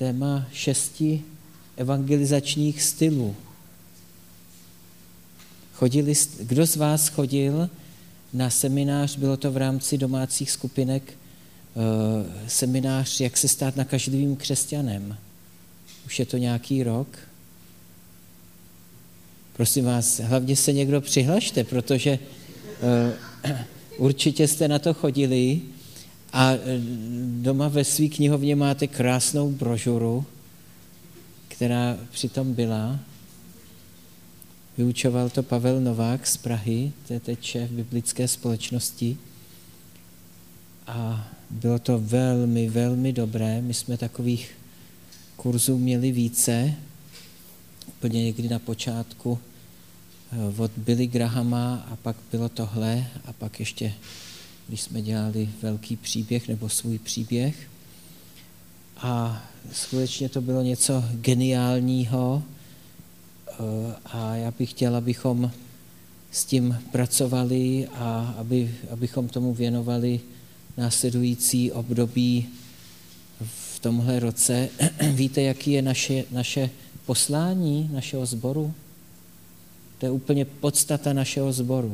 téma 6 evangelizačních stylů. Kdo z vás chodil na seminář, bylo to v rámci domácích skupinek, seminář, jak se stát nakažlivým křesťanem? Už je to nějaký rok? Prosím vás, hlavně se někdo přihlašte, protože určitě jste na to chodili a doma ve své knihovně máte krásnou brožuru, která přitom byla. Vyučoval to Pavel Novák z Prahy, to je teď šéf biblické společnosti. A bylo to velmi, velmi dobré. My jsme takových kurzů měli více, úplně někdy na počátku od Billy Grahama a pak bylo tohle a pak ještě, když jsme dělali velký příběh nebo svůj příběh. A skutečně to bylo něco geniálního a já bych chtěl, abychom s tím pracovali a abychom tomu věnovali následující období v tomhle roce. Víte, jaký je naše poslání našeho sboru? To je úplně podstata našeho sboru.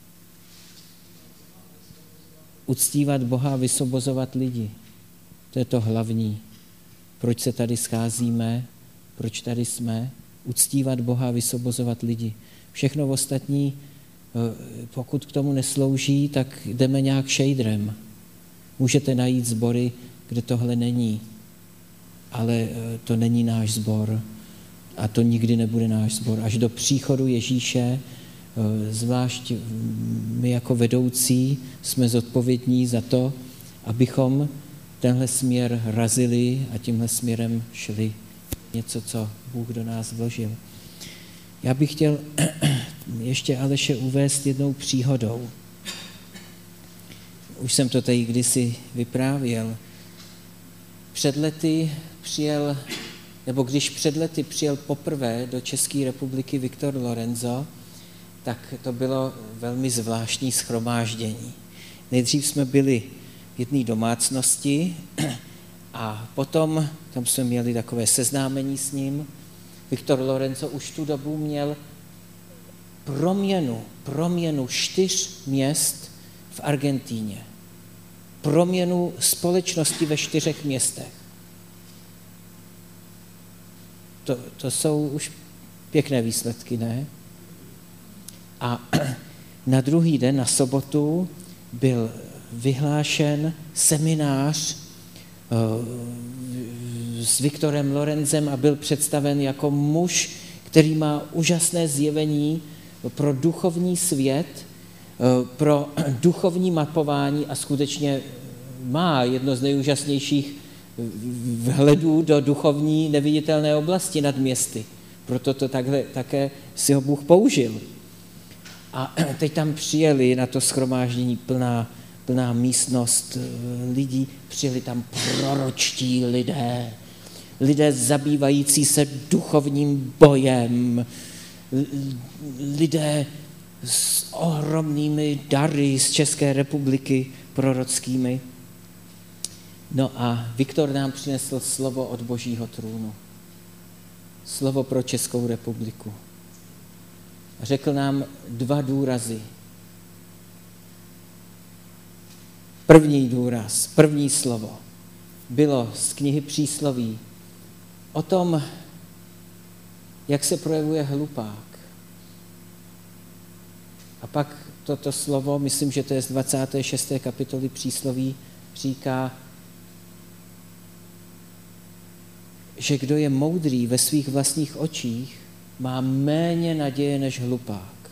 Uctívat Boha a vysvobozovat lidi. To je to hlavní. Proč se tady scházíme, proč tady jsme? Uctívat Boha a vysvobozovat lidi. Všechno ostatní, pokud k tomu neslouží, tak jdeme nějak šejdrem. Můžete najít sbory, kde tohle není, ale to není náš sbor a to nikdy nebude náš sbor. Až do příchodu Ježíše, zvlášť my jako vedoucí, jsme zodpovědní za to, abychom tenhle směr razili a tímhle směrem šli. Něco, co Bůh do nás vložil. Já bych chtěl ještě Aleše uvést jednou příhodou. Už jsem to tady kdysi vyprávěl. Když před lety přijel poprvé do České republiky Viktor Lorenzo, tak to bylo velmi zvláštní shromáždění. Nejdřív jsme byli v jedné domácnosti a potom tam jsme měli takové seznámení s ním. Viktor Lorenzo už tu dobu měl proměnu 4 měst v Argentíně. Proměnu společnosti ve 4 městech. To jsou už pěkné výsledky, ne? A na druhý den, na sobotu, byl vyhlášen seminář s Viktorem Lorenzem a byl představen jako muž, který má úžasné zjevení pro duchovní svět, pro duchovní mapování a skutečně má jedno z nejúžasnějších vhledů do duchovní neviditelné oblasti nad městy. Proto to takhle také si ho Bůh použil. A teď tam přijeli na to shromáždění plná místnost lidí, přijeli tam proročtí lidé zabývající se duchovním bojem, lidé s ohromnými dary z České republiky prorockými. No a Viktor nám přinesl slovo od Božího trůnu. Slovo pro Českou republiku. A řekl nám 2 důrazy. První důraz, první slovo bylo z knihy Přísloví o tom, jak se projevuje hlupák. A pak toto slovo, myslím, že to je z 26. kapitoly Přísloví, říká, že kdo je moudrý ve svých vlastních očích, má méně naděje než hlupák.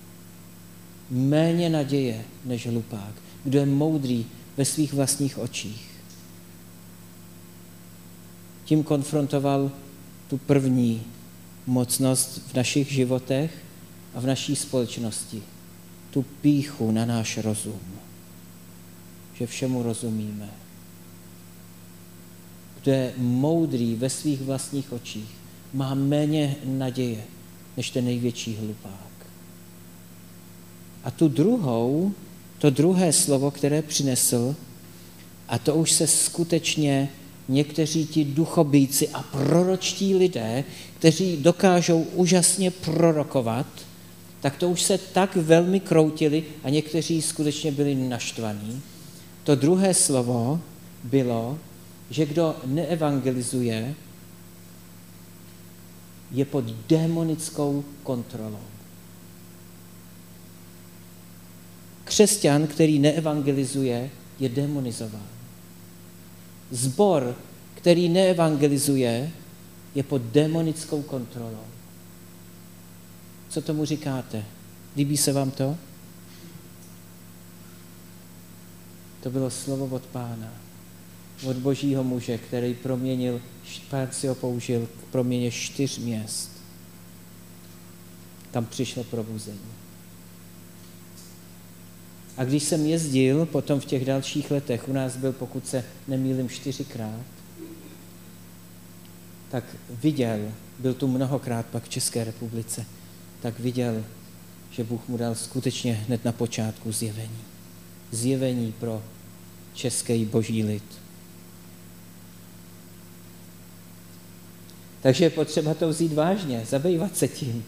Méně naděje než hlupák. Kdo je moudrý ve svých vlastních očích. Tím konfrontoval tu první mocnost v našich životech a v naší společnosti. Tu pýchu na náš rozum. Že všemu rozumíme. Kdo je moudrý ve svých vlastních očích, má méně naděje než ten největší hlupák. A to druhé slovo, které přinesl, a to už se skutečně někteří ti duchobijci a proročtí lidé, kteří dokážou úžasně prorokovat, tak to už se tak velmi kroutili a někteří skutečně byli naštvaní. To druhé slovo bylo, že kdo neevangelizuje, je pod démonickou kontrolou. Křesťan, který neevangelizuje, je demonizován. Sbor, který neevangelizuje, je pod démonickou kontrolou. Co tomu říkáte? Líbí se vám to? To bylo slovo od Pána, od Božího muže, který proměnil, Pán si ho použil k proměně 4 měst. Tam přišlo probuzení. A když jsem jezdil potom v těch dalších letech, u nás byl, pokud se nemýlím, 4krát, tak viděl, byl tu mnohokrát pak v České republice, tak viděl, že Bůh mu dal skutečně hned na počátku zjevení. Zjevení pro český boží lid. Takže je potřeba to vzít vážně, zabývat se tím.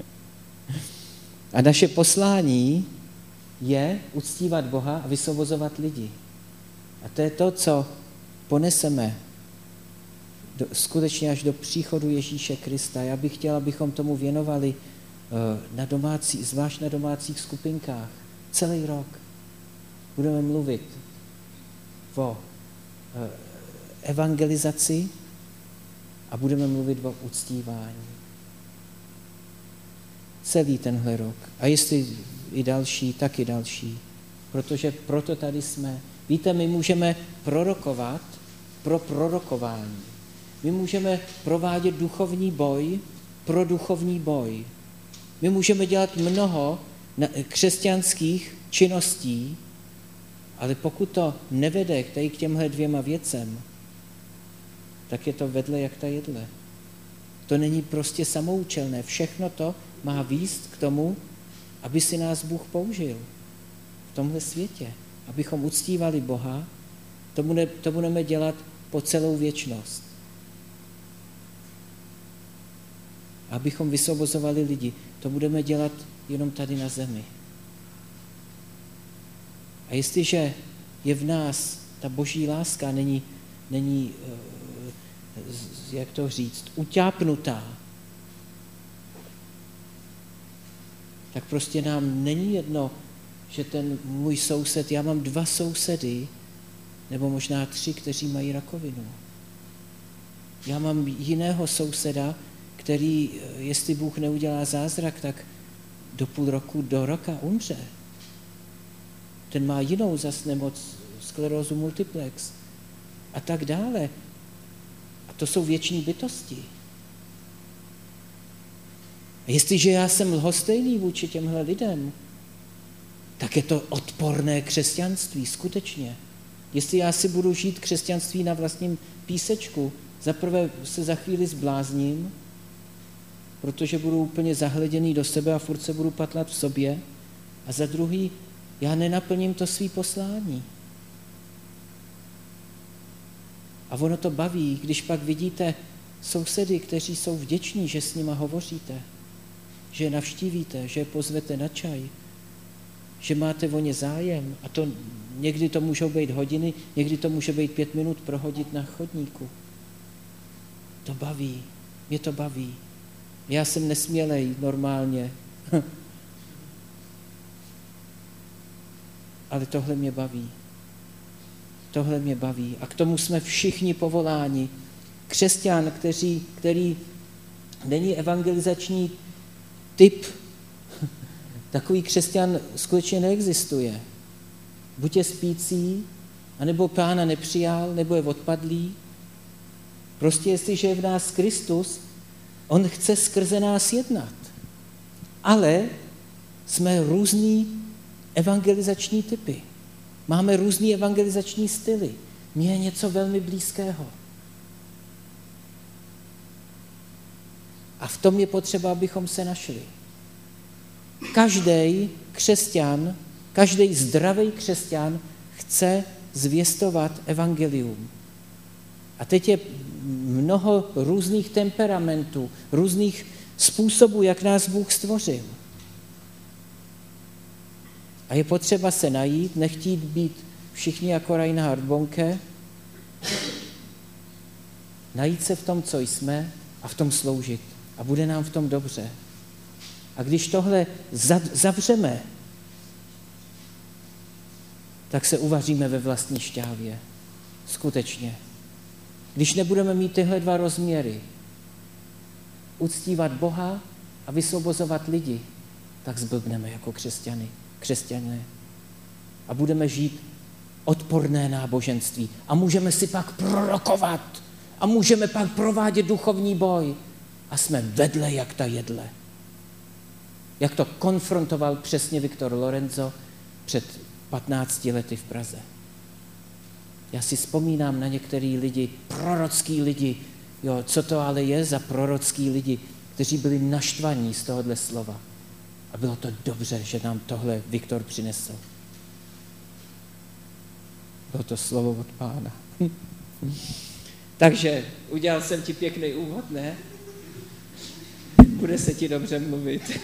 A naše poslání je uctívat Boha a vysvobozovat lidi. A to je to, co poneseme skutečně až do příchodu Ježíše Krista. Já bych chtěla, abychom tomu věnovali zvlášť na domácích skupinkách. Celý rok budeme mluvit o evangelizaci a budeme mluvit o uctívání. Celý tenhle rok. A jestli i další, tak i další. Protože proto tady jsme. Víte, my můžeme prorokovat pro prorokování. My můžeme provádět duchovní boj pro duchovní boj. My můžeme dělat mnoho křesťanských činností, ale pokud to nevede k těmhle 2 věcem, tak je to vedle jak ta jedle. To není prostě samoučelné. Všechno to má vést k tomu, aby si nás Bůh použil v tomhle světě. Abychom uctívali Boha, to budeme dělat po celou věčnost. Abychom vysvobozovali lidi, to budeme dělat jenom tady na zemi. A jestliže je v nás ta boží láska, není jak to říct, utápnutá, tak prostě nám není jedno, že ten můj soused, já mám 2 sousedy, nebo možná 3, kteří mají rakovinu. Já mám jiného souseda, který, jestli Bůh neudělá zázrak, tak do půl roku, do roka umře. Ten má jinou zas nemoc, sklerózu multiplex a tak dále. A to jsou věční bytosti. A jestliže já jsem lhostejný vůči těmhle lidem, tak je to odporné křesťanství, skutečně. Jestli já si budu žít křesťanství na vlastním písečku, zaprvé se za chvíli zblázním, protože budu úplně zahleděný do sebe a furt se budu patlat v sobě, a za druhý, já nenaplním to svý poslání. A ono to baví, když pak vidíte sousedy, kteří jsou vděční, že s nima hovoříte, že je navštívíte, že je pozvete na čaj, že máte o ně zájem. A to někdy to můžou být hodiny, někdy to může být 5 minut prohodit na chodníku. To baví, mě to baví. Já jsem nesmělej normálně. Ale tohle mě baví. Tohle mě baví. A k tomu jsme všichni povoláni. Křesťan, který není evangelizační typ, takový křesťan skutečně neexistuje. Buď je spící, anebo Pána nepřijal, nebo je odpadlý. Prostě jestliže je v nás Kristus, on chce skrze nás jednat. Ale jsme různý evangelizační typy. Máme různý evangelizační styly. Mně je něco velmi blízkého. A v tom je potřeba, abychom se našli. Každý křesťan, každý zdravý křesťan chce zvěstovat evangelium. A teď je mnoho různých temperamentů, různých způsobů, jak nás Bůh stvořil. A je potřeba se najít, nechtít být všichni jako Reinhard Bonke, najít se v tom, co jsme, a v tom sloužit. A bude nám v tom dobře. A když tohle zavřeme, tak se uvaříme ve vlastní šťávě. Skutečně. Když nebudeme mít tyhle dva rozměry, uctívat Boha a vysvobozovat lidi, tak zblbneme jako křesťané. A budeme žít odporné náboženství. A můžeme si pak prorokovat. A můžeme pak provádět duchovní boj. A jsme vedle jak ta jedle. Jak to konfrontoval přesně Viktor Lorenzo před 15 lety v Praze. Já si vzpomínám na některý lidi, prorocký lidi, jo, co to ale je za prorocký lidi, kteří byli naštvaní z tohohle slova. A bylo to dobře, že nám tohle Viktor přinesl. Bylo to slovo od Pána. Takže udělal jsem ti pěkný úvod, ne? Bude se ti dobře mluvit.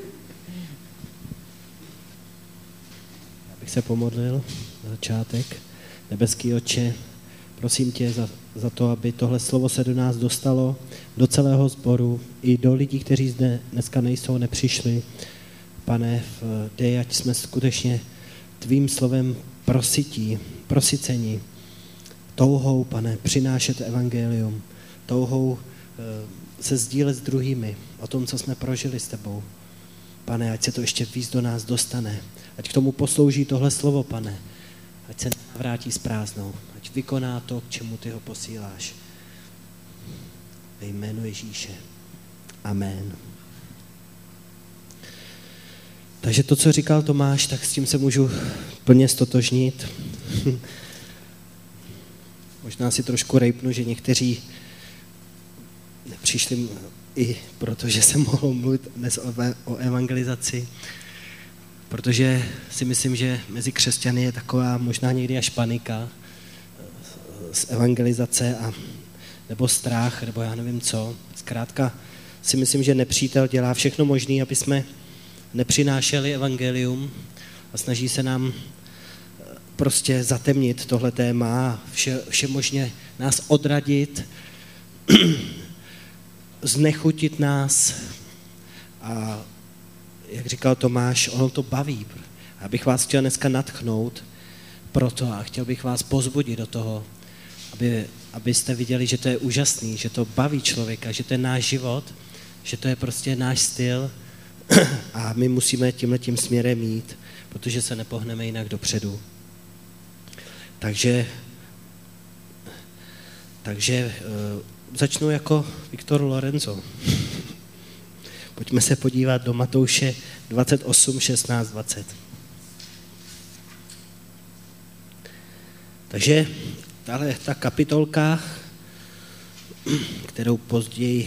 Já bych se pomodlil na začátek. Nebeský Otče, prosím tě za to, aby tohle slovo se do nás dostalo, do celého sboru, i do lidí, kteří zde dneska nejsou, nepřišli. Pane, dej, ať jsme skutečně tvým slovem prosycení, touhou, Pane, přinášet evangelium, touhou se sdílet s druhými o tom, co jsme prožili s tebou. Pane, ať se to ještě víc do nás dostane, ať k tomu poslouží tohle slovo, Pane, ať se vrátí s prázdnou, ať vykoná to, k čemu ty ho posíláš. Ve jménu Ježíše. Amen. Takže to, co říkal Tomáš, tak s tím se můžu plně stotožnit. Možná si trošku rejpnu, že někteří nepřišli i proto, že jsem mohl mluvit dnes o evangelizaci, protože si myslím, že mezi křesťany je taková možná někdy až panika z evangelizace nebo strach, nebo já nevím co. Zkrátka si myslím, že nepřítel dělá všechno možné, aby jsme nepřinášeli evangelium a snaží se nám prostě zatemnit tohle téma a všemožně nás odradit, znechutit nás a jak říkal Tomáš, ono to baví. Já bych vás chtěl dneska nadchnout proto a chtěl bych vás pozbudit do toho, abyste viděli, že to je úžasný, že to baví člověka, že to je náš život, že to je prostě náš styl a my musíme tímhletím směrem jít, protože se nepohneme jinak dopředu. Takže začnu jako Viktor Lorenzo. Pojďme se podívat do Matouše 28, 16, 20. Takže tahle ta kapitolka, kterou později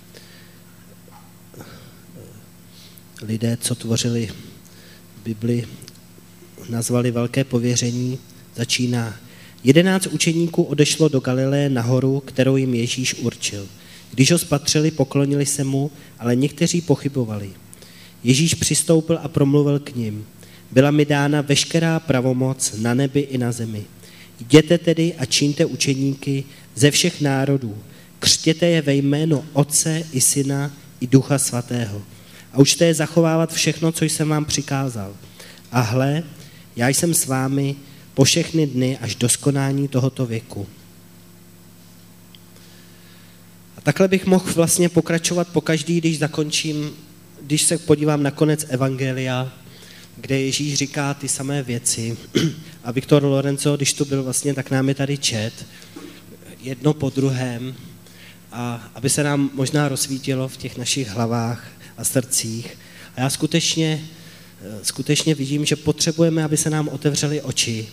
lidé, co tvořili Bibli, nazvali Velké pověření, začíná. 11 učeníků odešlo do Galileje nahoru, kterou jim Ježíš určil. Když ho spatřili, poklonili se mu, ale někteří pochybovali. Ježíš přistoupil a promluvil k nim. Byla mi dána veškerá pravomoc na nebi i na zemi. Jděte tedy a čiňte učeníky ze všech národů. Křtěte je ve jméno Otce i Syna i Ducha Svatého. A učte je zachovávat všechno, co jsem vám přikázal. A hle, já jsem s vámi po všechny dny až do skonání tohoto věku. A takhle bych mohl vlastně pokračovat pokaždý, když se podívám na konec Evangelia, kde Ježíš říká ty samé věci. A Viktor Lorenzo, když to byl vlastně, tak nám je tady čet, jedno po druhém, a aby se nám možná rozsvítilo v těch našich hlavách a srdcích. A já skutečně vidím, že potřebujeme, aby se nám otevřely oči,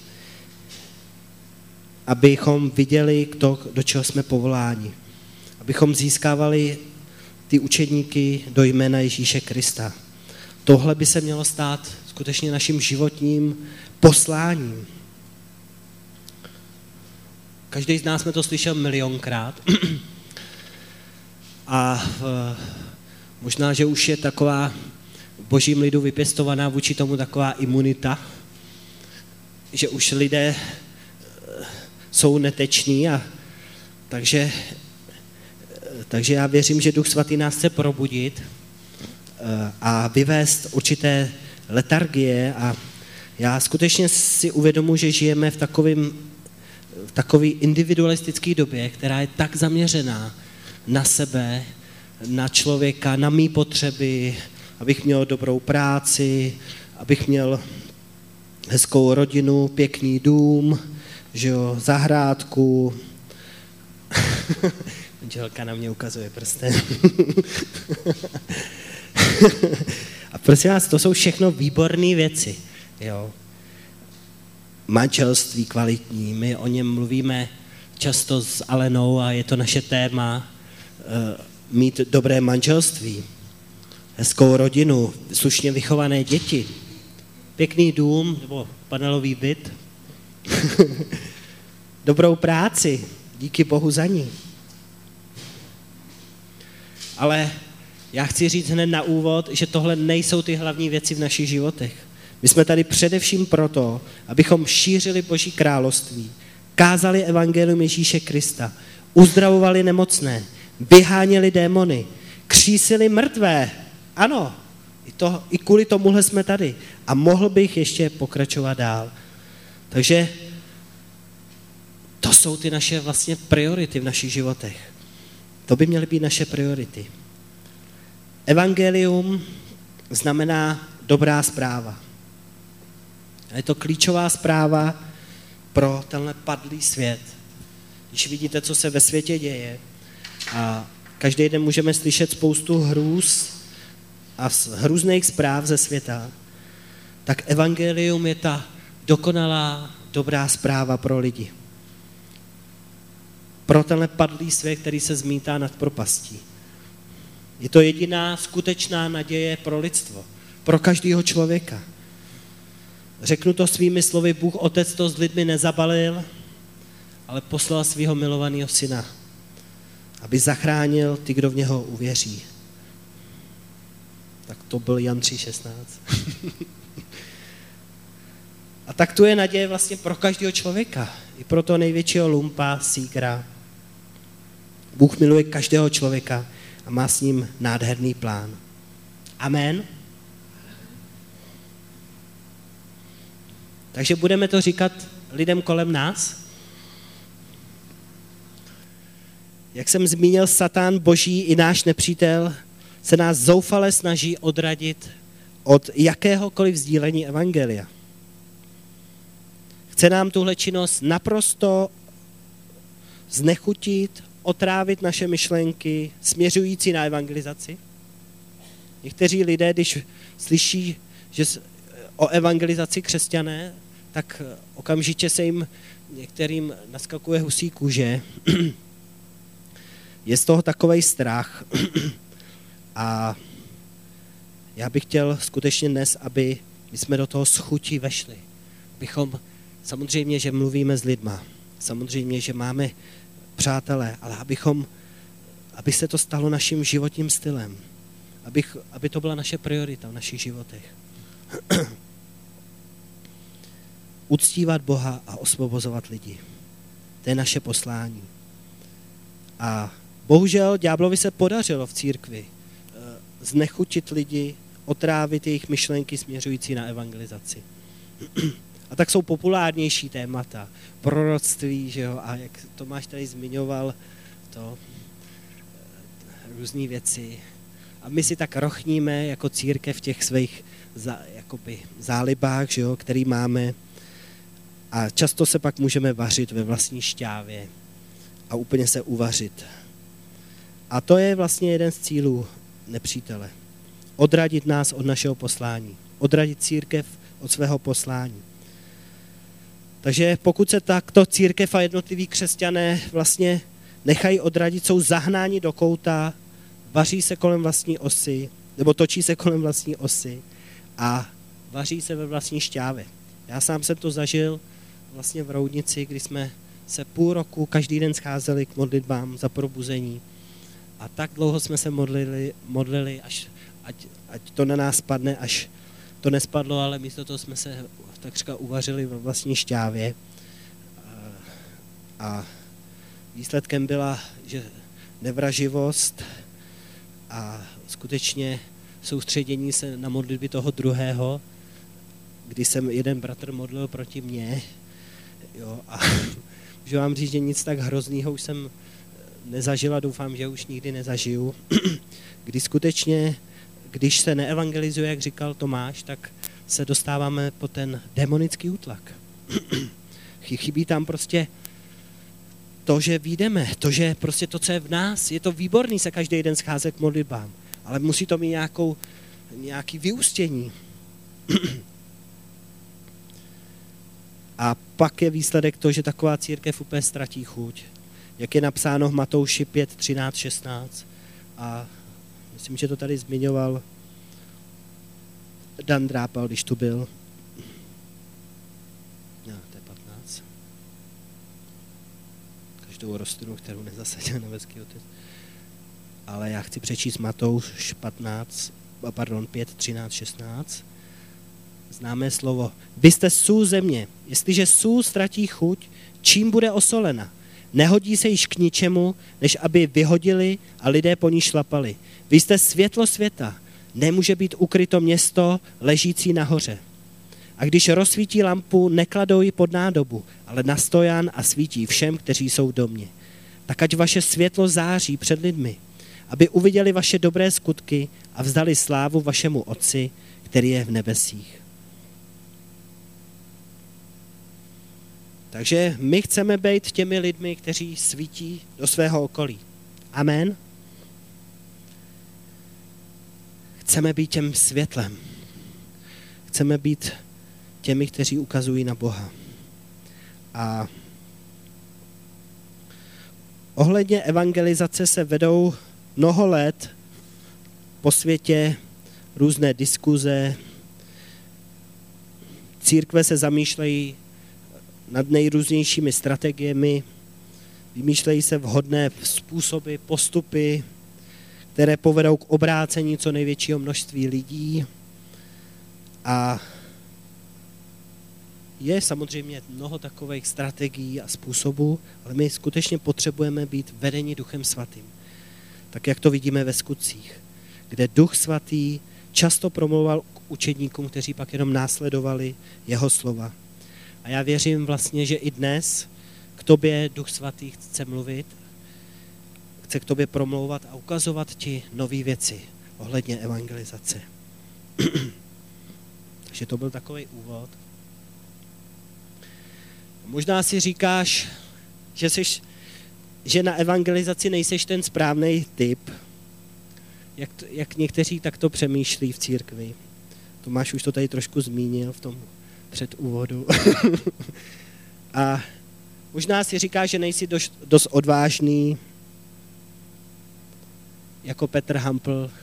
abychom viděli to, do čeho jsme povoláni. Abychom získávali ty učedníky do jména Ježíše Krista. Tohle by se mělo stát skutečně naším životním posláním. každý z nás jsme to slyšel milionkrát. A možná, že už je taková v božím lidu vypěstovaná vůči tomu taková imunita, že už lidé jsou neteční a takže já věřím, že Duch Svatý nás chce probudit a vyvést určité letargie a já skutečně si uvědomuji, že žijeme v takové individualistické době, která je tak zaměřená na sebe, na člověka, na mý potřeby, abych měl dobrou práci, abych měl hezkou rodinu, pěkný dům, že jo, zahrádku. Manželka na mě ukazuje prstem. A prosím vás, to jsou všechno výborné věci. Jo. Manželství kvalitní, my o něm mluvíme často s Alenou a je to naše téma mít dobré manželství, hezkou rodinu, slušně vychované děti, pěkný dům nebo panelový byt, dobrou práci, díky Bohu za ní. Ale já chci říct hned na úvod, že tohle nejsou ty hlavní věci v našich životech. My jsme tady především proto, abychom šířili Boží království, kázali evangelium Ježíše Krista, uzdravovali nemocné, vyháněli démony, křísili mrtvé. Ano, i kvůli tomuhle jsme tady. A mohl bych ještě pokračovat dál. Takže to jsou ty naše vlastně priority v našich životech. To by měly být naše priority. Evangelium znamená dobrá zpráva. A je to klíčová zpráva pro tenhle padlý svět. Když vidíte, co se ve světě děje a každý den můžeme slyšet spoustu hrůz a hrůzných zpráv ze světa, tak evangelium je ta dokonalá dobrá zpráva pro lidi. Pro tenhle padlý svět, který se zmítá nad propastí. Je to jediná skutečná naděje pro lidstvo, pro každého člověka. Řeknu to svými slovy, Bůh Otec to s lidmi nezabalil, ale poslal svého milovaného syna, aby zachránil ty, kdo v něho uvěří. Tak to byl Jan 3,16. A tak tu je naděje vlastně pro každého člověka, i pro toho největšího lumpa, síkra. Bůh miluje každého člověka a má s ním nádherný plán. Amen. Takže budeme to říkat lidem kolem nás. Jak jsem zmínil, Satan, Boží i náš nepřítel, se nás zoufale snaží odradit od jakéhokoliv sdílení evangelia. Chce nám tuhle činnost naprosto znechutit, otrávit naše myšlenky směřující na evangelizaci. Někteří lidé, když slyší, že o evangelizaci křesťané, tak okamžitě se jim některým naskakuje husí kůže. Je z toho takovej strach. A já bych chtěl skutečně dnes, aby my jsme do toho s chutí vešli. Abychom, samozřejmě, že mluvíme s lidma, samozřejmě, že máme přátelé, ale aby se to stalo naším životním stylem. Aby to byla naše priorita v našich životech. Uctívat Boha a osvobozovat lidi. To je naše poslání. A bohužel ďáblovi se podařilo v církvi znechutit lidi, otrávit jejich myšlenky směřující na evangelizaci. A tak jsou populárnější témata. Proroctví, že jo, a jak Tomáš tady zmiňoval, to různé věci. A my si tak rochníme jako církev v těch svých zálibách, že jo, který máme. A často se pak můžeme vařit ve vlastní šťávě a úplně se uvařit. A to je vlastně jeden z cílů nepřítele. Odradit nás od našeho poslání. Odradit církev od svého poslání. Takže pokud se takto církev a jednotliví křesťané vlastně nechají odradit, jsou zahnáni do kouta, vaří se kolem vlastní osy, nebo točí se kolem vlastní osy a vaří se ve vlastní šťávě. Já sám jsem to zažil vlastně v Roudnici, kdy jsme se půl roku každý den scházeli k modlitbám za probuzení. A tak dlouho jsme se modlili, až ať to na nás spadne, až to nespadlo, ale místo toho jsme se takřka uvařili ve vlastní šťávě. A výsledkem byla, že nevraživost a skutečně soustředění se na modlitby toho druhého, kdy jsem jeden bratr modlil proti mně. Jo, a můžu vám říct, že nic tak hroznýho už jsem nezažil a doufám, že už nikdy nezažiju. Kdy skutečně, když se neevangelizuje, jak říkal Tomáš, tak se dostáváme pod ten demonický útlak. Chybí tam prostě to, že vyjdeme, to, že prostě to, co je v nás, je to výborný se každý den scházet k modlitbám, ale musí to mít nějaký vyústění. A pak je výsledek to, že taková církev úplně ztratí chuť. Jak je napsáno v Matouši 5, 13, 16. A myslím, že to tady zmiňoval Dan Drápal, když tu byl. No, to je 15. Každou rostlinu, kterou nezasadil nebeský otec. Ale já chci přečíst Matouš 5, 13, 16. Známé slovo. Vy jste sůl země. Jestliže sůl ztratí chuť, čím bude osolena? Nehodí se již k ničemu, než aby vyhodili a lidé po ní šlapali. Vy jste světlo světa. Nemůže být ukryto město ležící nahoře. A když rozsvítí lampu, nekladou ji pod nádobu, ale na stojan a svítí všem, kteří jsou v domě. Tak ať vaše světlo září před lidmi, aby uviděli vaše dobré skutky a vzdali slávu vašemu Otci, který je v nebesích. Takže my chceme být těmi lidmi, kteří svítí do svého okolí. Amen. Chceme být těm světlem. Chceme být těmi, kteří ukazují na Boha. A ohledně evangelizace se vedou mnoho let po světě různé diskuze. Církve se zamýšlejí nad nejrůznějšími strategiemi, vymýšlejí se vhodné způsoby, postupy, které povedou k obrácení co největšího množství lidí. A je samozřejmě mnoho takových strategií a způsobů, ale my skutečně potřebujeme být vedeni Duchem Svatým. Tak jak to vidíme ve Skutcích, kde Duch Svatý často promlouval k učedníkům, kteří pak jenom následovali jeho slova. A já věřím vlastně, že i dnes k tobě Duch Svatý chce mluvit, chce k tobě promlouvat a ukazovat ti nové věci ohledně evangelizace. Takže to byl takový úvod. Možná si říkáš, že na evangelizaci nejseš ten správný typ, jak někteří takto přemýšlí v církvi. Tomáš už to tady trošku zmínil v tom předúvodu. A možná si říkáš, že nejsi dost odvážný, jako Petr Hampl,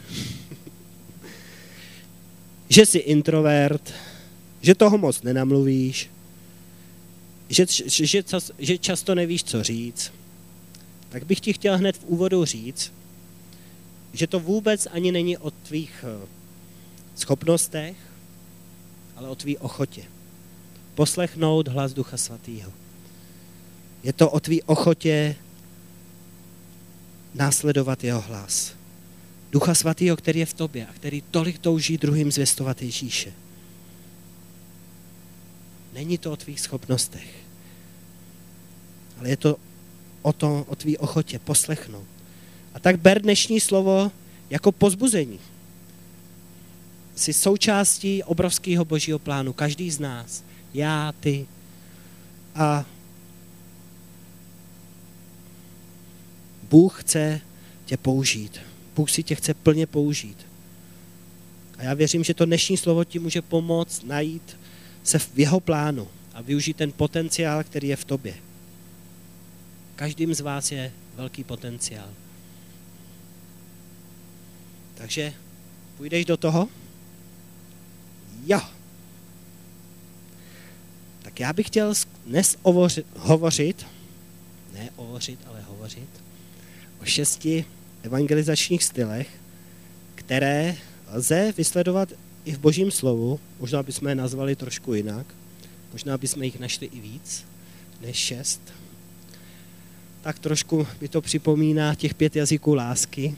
že jsi introvert, že toho moc nenamluvíš, že často nevíš, co říct. Tak bych ti chtěl hned v úvodu říct, že to vůbec ani není o tvých schopnostech, ale o tvý ochotě. Poslechnout hlas Ducha Svatého. Je to o tvý ochotě následovat jeho hlas. Ducha Svatého, který je v tobě a který tolik touží druhým zvěstovat Ježíše. Není to o tvých schopnostech, ale je to o tvý ochotě poslechnout. A tak ber dnešní slovo jako povzbuzení. Jsi součástí obrovského božího plánu, každý z nás, já, ty. A Bůh chce tě použít. Bůh si tě chce plně použít. A já věřím, že to dnešní slovo ti může pomoct najít se v jeho plánu a využít ten potenciál, který je v tobě. Každým z vás je velký potenciál. Takže půjdeš do toho? Jo. Tak já bych chtěl dnes hovořit pohovořit, ale hovořit o 6 evangelizačních stylech, které lze vysledovat i v Božím slovu. Možná bychom je nazvali trošku jinak. Možná bychom jich našli i víc než 6. Tak trošku mi to připomíná těch 5 jazyků lásky.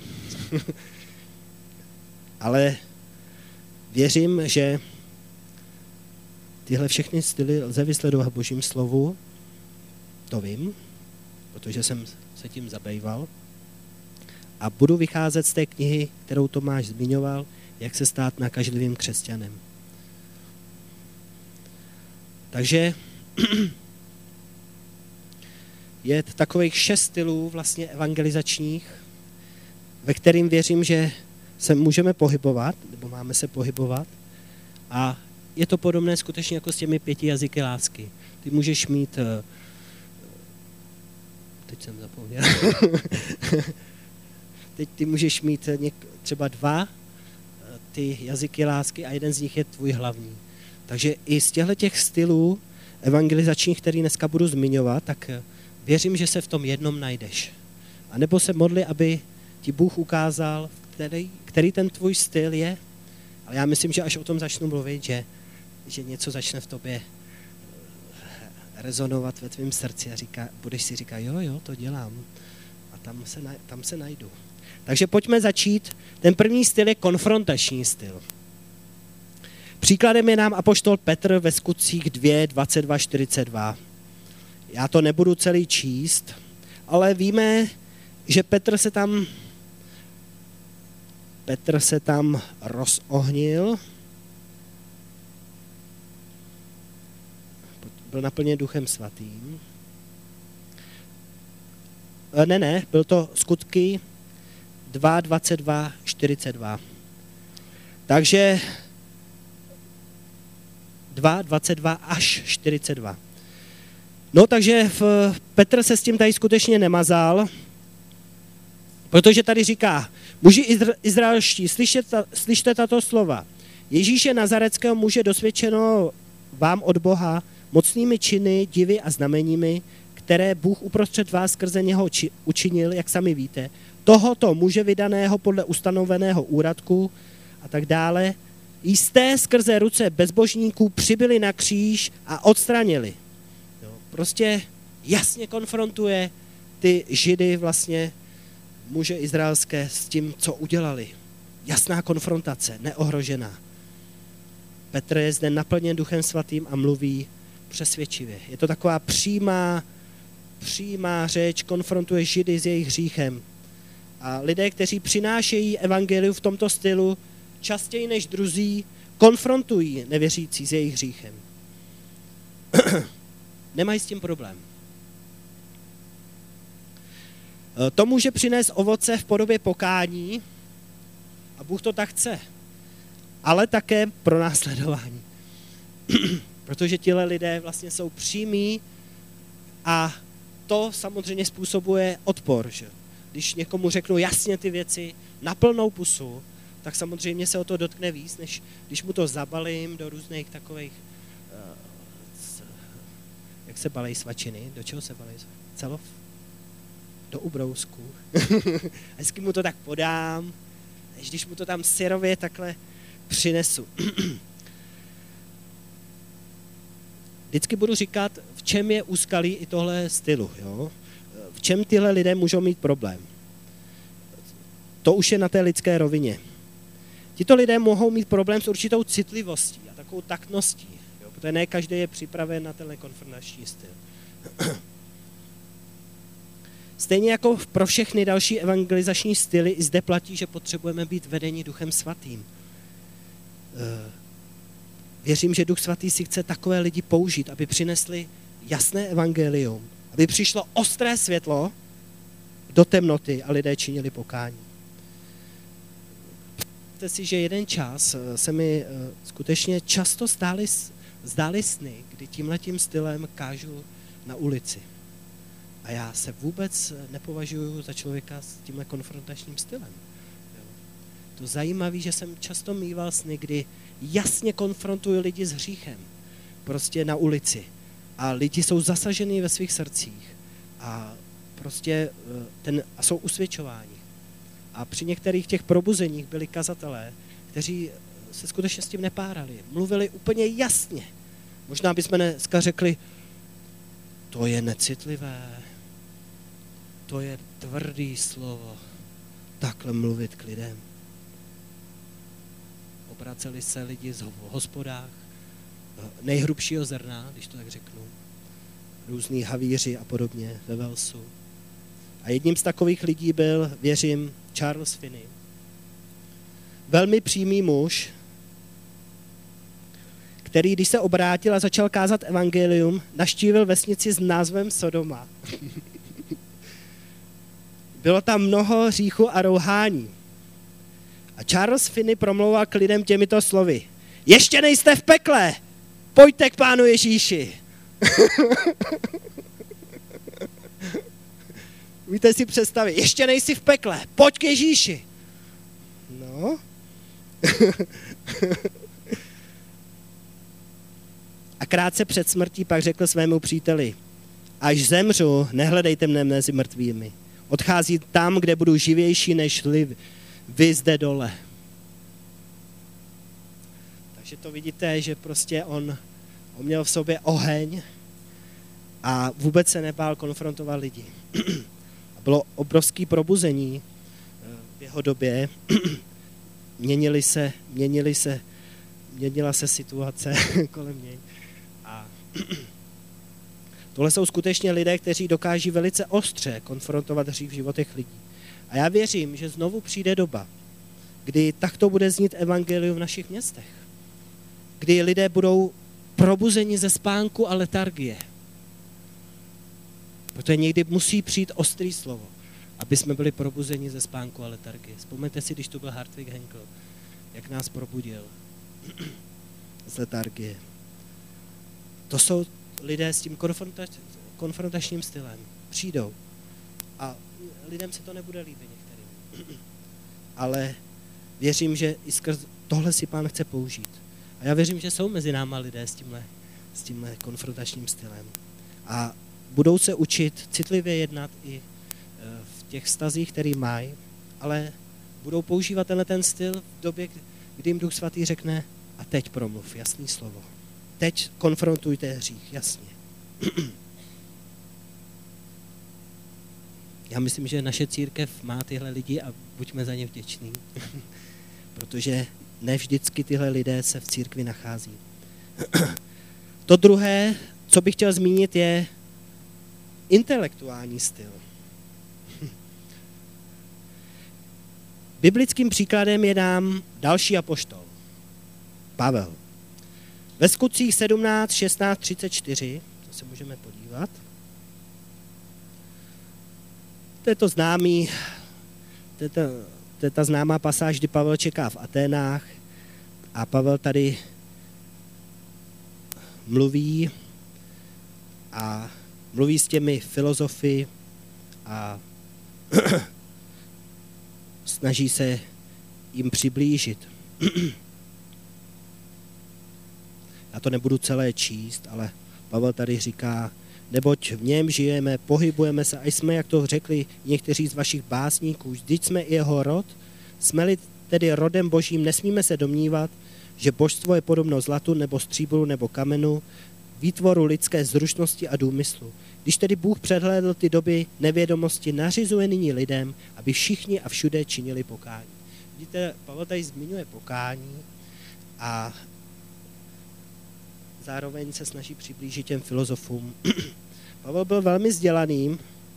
Ale věřím, že tyhle všechny styly lze vysledovat v Božím slovu. To vím, protože jsem se tím zabýval. A budu vycházet z té knihy, kterou Tomáš zmiňoval, jak se stát nakažlivým křesťanem. Takže je takových 6 stylů vlastně evangelizačních, ve kterým věřím, že se můžeme pohybovat, nebo máme se pohybovat. A je to podobné skutečně jako s těmi 5 jazyky lásky. Ty můžeš mít... Teď jsem zapomněl. Teď ty můžeš mít třeba 2 ty jazyky lásky a jeden z nich je tvůj hlavní. Takže i z těch stylů evangelizačních, který dneska budu zmiňovat, tak věřím, že se v tom jednom najdeš. A nebo se modli, aby ti Bůh ukázal, který ten tvůj styl je. Ale já myslím, že až o tom začnu mluvit, že něco začne v tobě rezonovat ve tvém srdci a budeš si říkat, jo, to dělám. A tam se najdu. Takže pojďme začít. Ten první styl je konfrontační styl. Příkladem je nám apoštol Petr ve Skutcích 2, 22, 42. Já to nebudu celý číst, ale víme, že Petr se tam rozohnil, byl naplněn Duchem svatým. Ne, byl to Skutky 2, 22, 42. Takže 2, 22 až 42. No takže Petr se s tím tady skutečně nemazal, protože tady říká, muži izraelští, slyšte tato slova. Ježíše Nazareckého muže dosvědčeno vám od Boha mocnými činy, divy a znameními, které Bůh uprostřed vás skrze něho učinil, jak sami víte. Tohoto muže vydaného podle ustanoveného úradku a tak dále, jste skrze ruce bezbožníků přibyli na kříž a odstranili. Prostě jasně konfrontuje ty Židy vlastně, muže izraelské, s tím, co udělali. Jasná konfrontace, neohrožená. Petr je zde naplněn Duchem svatým a mluví přesvědčivě. Je to taková přímá řeč, konfrontuje Židy s jejich hříchem. A lidé, kteří přinášejí evangelium v tomto stylu, častěji než druzí, konfrontují nevěřící s jejich hříchem. Nemají s tím problém. To může přinést ovoce v podobě pokání a Bůh to tak chce, ale také pronásledování. Protože tihle lidé vlastně jsou přímí a to samozřejmě způsobuje odpor. Že? Když někomu řeknu jasně ty věci na plnou pusu, tak samozřejmě se o to dotkne víc, než když mu to zabalím do různých takových, jak se balej svačiny, do čeho se balej svačiny? Celov? Do ubrousku. Hezky mu to tak podám, než když mu to tam syrově takhle přinesu. Vždycky budu říkat, v čem je úskalí i tohle stylu. Jo? V čem tyhle lidé můžou mít problém. To už je na té lidské rovině. Tito lidé mohou mít problém s určitou citlivostí a takovou taktností, jo? Protože ne každý je připraven na tenhle konfrontační styl. Stejně jako pro všechny další evangelizační styly, i zde platí, že potřebujeme být vedeni Duchem svatým. Věřím, že Duch svatý si chce takové lidi použít, aby přinesli jasné evangelium, aby přišlo ostré světlo do temnoty a lidé činili pokání. Představte si, že jeden čas se mi skutečně často zdály sny, kdy tímhletím stylem kážu na ulici. A já se vůbec nepovažuji za člověka s tímhle konfrontačním stylem. To zajímavé, že jsem často mýval sny, kdy jasně konfrontuji lidi s hříchem. Prostě na ulici. A lidi jsou zasažený ve svých srdcích. A prostě jsou usvědčováni. A při některých těch probuzeních byli kazatelé, kteří se skutečně s tím nepárali. Mluvili úplně jasně. Možná bychom dneska řekli, to je necitlivé, to je tvrdý slovo, takhle mluvit k lidem. Obraceli se lidi v hospodách nejhrubšího zrna, když to tak řeknu, různý havíři a podobně ve Walesu. A jedním z takových lidí byl, věřím, Charles Finney. Velmi přímý muž, který, když se obrátil a začal kázat evangelium, navštívil vesnici s názvem Sodoma. Bylo tam mnoho hříchu a rouhání. A Charles Finney promlouval k lidem těmito slovy. Ještě nejste v pekle, pojďte k Pánu Ježíši. Víte si představit, ještě nejsi v pekle, pojď k Ježíši. No. A krátce před smrtí pak řekl svému příteli, až zemřu, nehledejte mne mezi mrtvými. Odchází tam, kde budu živější než vy zde dole. Takže to vidíte, že prostě on měl v sobě oheň a vůbec se nebál konfrontovat lidi. A bylo obrovské probuzení v jeho době. Měnila se situace kolem něj. A tohle jsou skutečně lidé, kteří dokáží velice ostře konfrontovat hřích v životech lidí. A já věřím, že znovu přijde doba, kdy takto bude znít evangelium v našich městech. Kdy lidé budou probuzeni ze spánku a letargie. Protože někdy musí přijít ostrý slovo, aby jsme byli probuzeni ze spánku a letargie. Vzpomeňte si, když tu byl Hartwig Henkel, jak nás probudil z letargie. To jsou lidé s tím konfrontačním stylem. Přijdou. A lidem se to nebude líbit některým. Ale věřím, že i skrz tohle si Pán chce použít. A já věřím, že jsou mezi náma lidé s tímhle konfrontačním stylem. A budou se učit citlivě jednat i v těch vztazích, který mají, ale budou používat ten styl v době, kdy jim Duch Svatý řekne a teď promluv, jasný slovo. Teď konfrontujte hřích, jasně. Já myslím, že naše církev má tyhle lidi a buďme za ně vděční. Protože ne vždycky tyhle lidé se v církvi nachází. To druhé, co bych chtěl zmínit, je intelektuální styl. Biblickým příkladem je nám další apoštol, Pavel. Ve Skutcích 17, 16, 34, to se můžeme podívat. To je ta známá pasáž, kdy Pavel čeká v Aténách a Pavel tady mluví s těmi filozofy a snaží se jim přiblížit. Já to nebudu celé číst, ale Pavel tady říká, neboť v něm žijeme, pohybujeme se a jsme, jak to řekli někteří z vašich básníků, vždyť jsme i jeho rod, jsme-li tedy rodem božím, nesmíme se domnívat, že božstvo je podobno zlatu nebo stříbru nebo kamenu, výtvoru lidské zručnosti a důmyslu. Když tedy Bůh předhlédl ty doby nevědomosti, nařizuje nyní lidem, aby všichni a všude činili pokání. Vidíte, Pavel tady zmiňuje pokání a zároveň se snaží přiblížit těm filozofům. Pavel byl velmi vzdělaným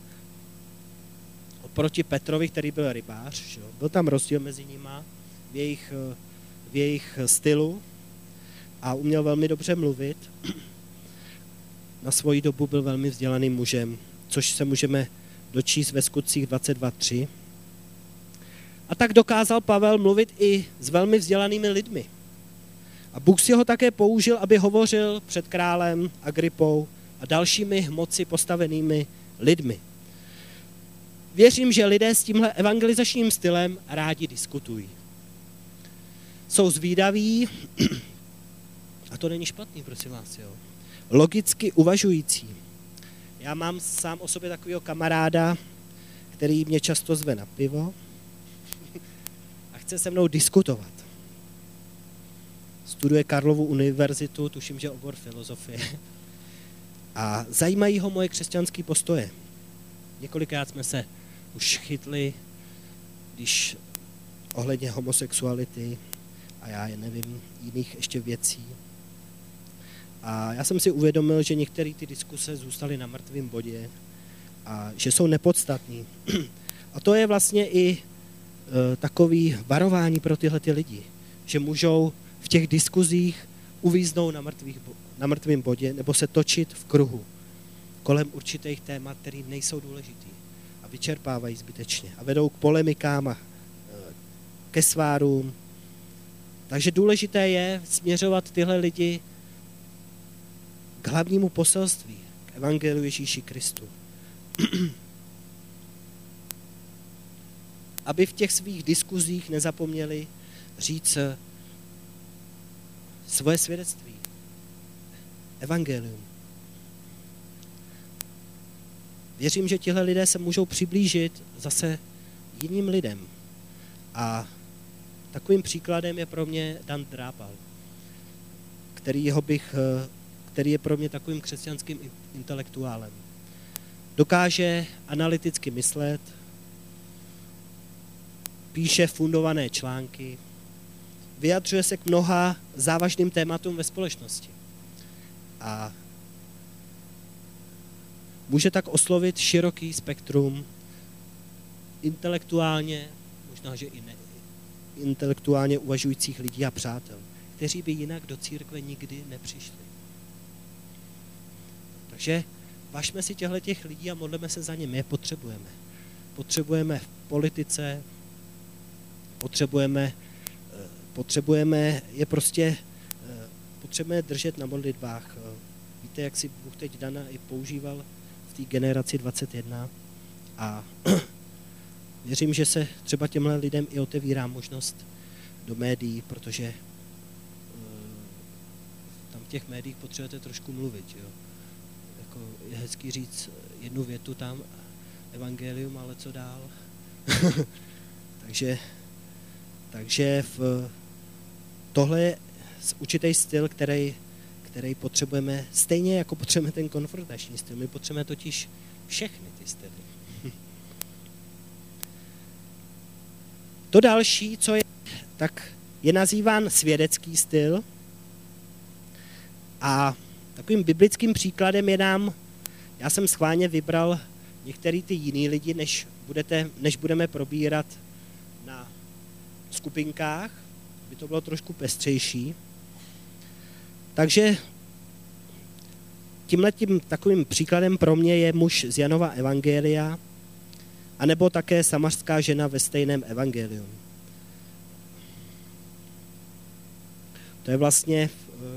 oproti Petrovi, který byl rybář. Že? Byl tam rozdíl mezi nima v jejich stylu a uměl velmi dobře mluvit. Na svoji dobu byl velmi vzdělaným mužem, což se můžeme dočíst ve Skutcích 22:3. A tak dokázal Pavel mluvit i s velmi vzdělanými lidmi. A Bůh si ho také použil, aby hovořil před králem Agripou a dalšími moci postavenými lidmi. Věřím, že lidé s tímhle evangelizačním stylem rádi diskutují. Jsou zvídaví, a to není špatný, prosím vás, jo. Logicky uvažující. Já mám sám o sobě takového kamaráda, který mě často zve na pivo a chce se mnou diskutovat. Studuje Karlovu univerzitu, tuším, že obor filozofie. A zajímají ho moje křesťanské postoje. Několikrát jsme se už chytli, když ohledně homosexuality a já nevím, jiných ještě věcí. A já jsem si uvědomil, že některé ty diskuse zůstaly na mrtvém bodě a že jsou nepodstatný. A to je vlastně i takový varování pro tyhle ty lidi, že můžou v těch diskuzích uvíznout na mrtvém bodě nebo se točit v kruhu kolem určitých témat, které nejsou důležitý a vyčerpávají zbytečně a vedou k polemikám a ke svárům. Takže důležité je směřovat tyhle lidi k hlavnímu poselství, k evangeliu Ježíši Kristu. Aby v těch svých diskuzích nezapomněli říct svoje svědectví. Evangelium. Věřím, že tihle lidé se můžou přiblížit zase jiným lidem. A takovým příkladem je pro mě Dan Drápal, který je pro mě takovým křesťanským intelektuálem. Dokáže analyticky myslet, píše fundované články, vyjadřuje se k mnoha závažným tématům ve společnosti. A může tak oslovit široký spektrum intelektuálně, možná, že i intelektuálně uvažujících lidí a přátel, kteří by jinak do církve nikdy nepřišli. Takže važme si těch lidí a modleme se za ně. My je potřebujeme. Potřebujeme v politice, potřebujeme držet na modlitbách. Víte, jak si Bůh teď Dana i používal v té generaci 21 a věřím, že se třeba těmhle lidem i otevírá možnost do médií, protože tam v těch médiích potřebujete trošku mluvit. Jo? Jako je hezký říct jednu větu tam, evangelium, ale co dál? Takže tohle je určitý styl, který potřebujeme, stejně jako potřebujeme ten konfrontační styl. My potřebujeme totiž všechny ty styly. To další, co je, tak je nazýván svědecký styl. A takovým biblickým příkladem je já jsem schválně vybral některý ty jiný lidi, než budeme probírat na skupinkách, aby to bylo trošku pestřejší. Takže tímhletím takovým příkladem pro mě je muž z Janova evangelia, anebo také samařská žena ve stejném evangeliu. To je vlastně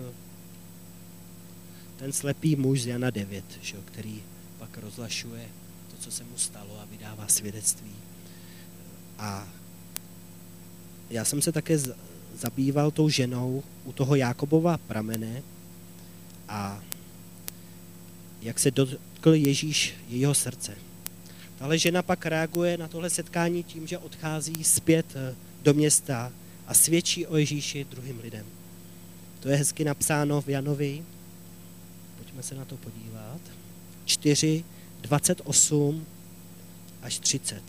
ten slepý muž z Jana 9, který pak rozhlašuje to, co se mu stalo a vydává svědectví. A já jsem se také zabýval tou ženou u toho Jákobova pramene a jak se dotkl Ježíš jejího srdce. Tahle žena pak reaguje na tohle setkání tím, že odchází zpět do města a svědčí o Ježíši druhým lidem. To je hezky napsáno v Janovi. Pojďme se na to podívat. 4, 28 až 30.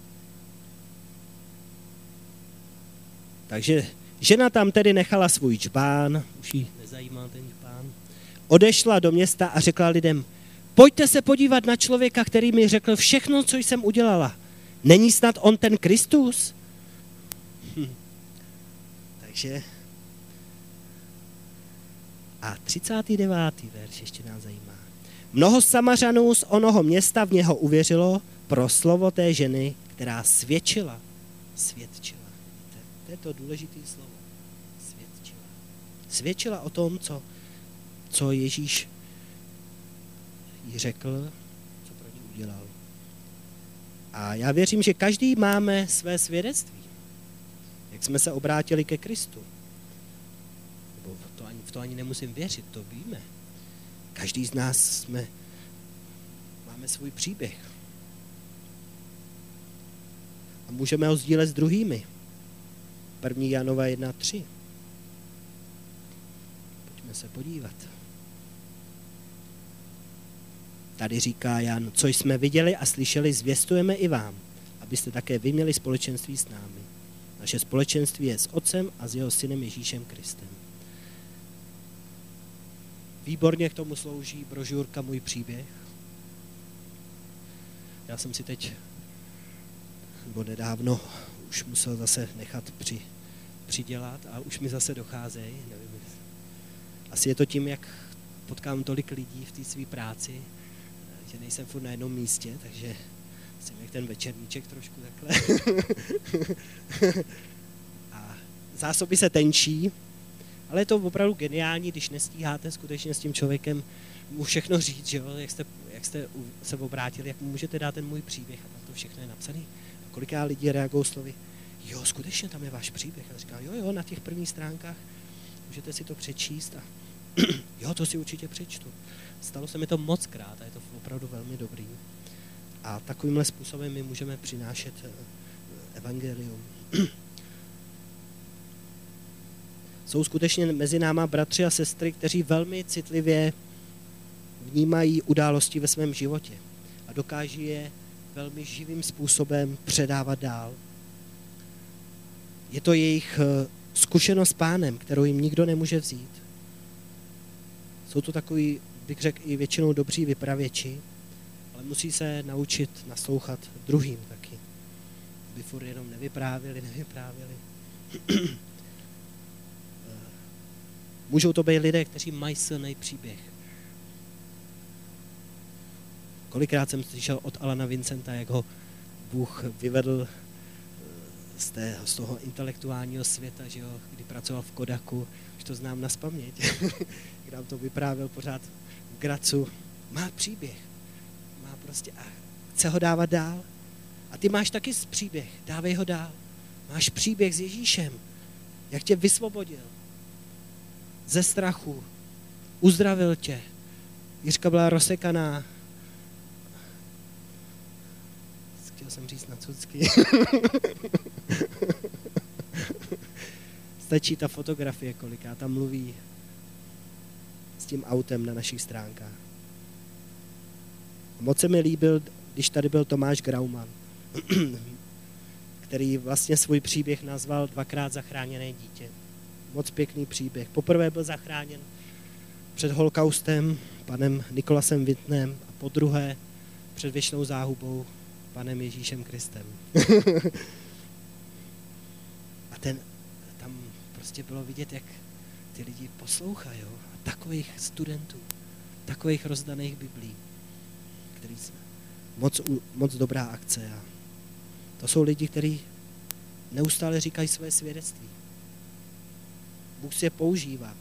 Takže žena tam tedy nechala svůj džbán, už jí nezajímal ten džbán, odešla do města a řekla lidem, pojďte se podívat na člověka, který mi řekl všechno, co jsem udělala. Není snad on ten Kristus? Takže a 39. verš ještě nás zajímá. Mnoho Samařanů z onoho města v něho uvěřilo pro slovo té ženy, která svědčila. To je to důležité slovo. Svědčila o tom, co Ježíš jí řekl, co pro ní udělal. A já věřím, že každý máme své svědectví. Jak jsme se obrátili ke Kristu. Nebo v to ani nemusím věřit, to víme. Každý z nás jsme Máme svůj příběh. A můžeme ho sdílet s druhými. 1. Janova 1:3. Pojďme se podívat. Tady říká Jan, co jsme viděli a slyšeli, zvěstujeme i vám, abyste také vy měli společenství s námi. Naše společenství je s Otcem a s jeho synem Ježíšem Kristem. Výborně k tomu slouží brožurka Můj příběh. Já jsem si teď, nebo nedávno, už musel zase nechat přidělat a už mi zase docházejí. Asi je to tím, jak potkám tolik lidí v té své práci, že nejsem furt na jednom místě, takže jsem jak ten večerníček trošku takhle. A zásoby se tenčí, ale je to opravdu geniální, když nestíháte skutečně s tím člověkem mu všechno říct, že jo? Jak jste se obrátili, jak mu můžete dát ten můj příběh a tam to všechno je napsaný. A koliká lidí reagují slovy, jo, skutečně tam je váš příběh. A říkám, jo, na těch prvních stránkách můžete si to přečíst a jo, to si určitě přečtu. Stalo se mi to mockrát a je to opravdu velmi dobrý. A takovýmhle způsobem my můžeme přinášet evangelium. Jsou skutečně mezi náma bratři a sestry, kteří velmi citlivě vnímají události ve svém životě a dokáží je velmi živým způsobem předávat dál. Je to jejich zkušenost s Pánem, kterou jim nikdo nemůže vzít. Jsou to takový, bych řekl, i většinou dobří vypravěči, ale musí se naučit naslouchat druhým taky. Aby furt jenom nevyprávěli. Můžou to být lidé, kteří mají silný příběh. Kolikrát jsem slyšel od Alana Vincenta, jak ho Bůh vyvedl z toho intelektuálního světa, že jo, kdy pracoval v Kodaku, už to znám nazpaměť, když nám to vyprávěl pořád v Gracu. Má příběh, má prostě a chce ho dávat dál. A ty máš taky příběh, dávej ho dál. Máš příběh s Ježíšem, jak tě vysvobodil ze strachu, uzdravil tě. Jiřka byla rozsekaná. Chtěl jsem říct na cucky. Stačí ta fotografie, koliká tam mluví s tím autem na našich stránkách. Moc se mi líbil, když tady byl Tomáš Grauman, který vlastně svůj příběh nazval 2krát zachráněné dítě. Moc pěkný příběh. Poprvé byl zachráněn před holokaustem panem Nikolasem Wittnem a podruhé před věčnou záhubou panem Ježíšem Kristem. A tam prostě bylo vidět, jak ty lidi poslouchají. A takových studentů, takových rozdaných biblí, který moc dobrá akce. A to jsou lidi, kteří neustále říkají své svědectví. Bůh si je používá.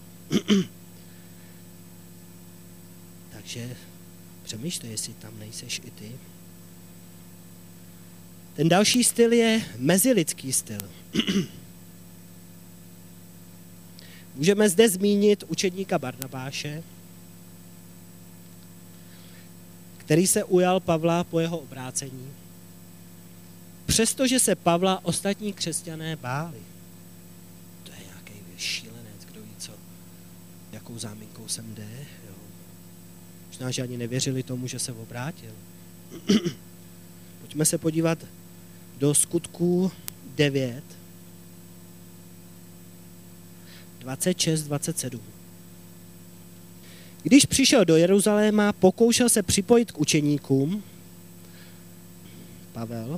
Takže přemýšlej, jestli tam nejseš i ty. Ten další styl je mezilidský styl. Můžeme zde zmínit učedníka Barnabáše, který se ujal Pavla po jeho obrácení. Přestože se Pavla ostatní křesťané báli. To je nějaký šílenec, kdo ví co, jakou záminkou sem jde. Jo. Možná, že ani nevěřili tomu, že se obrátil. Pojďme se podívat do Skutků 9, 26-27. Když přišel do Jeruzaléma, pokoušel se připojit k učeníkům, Pavel,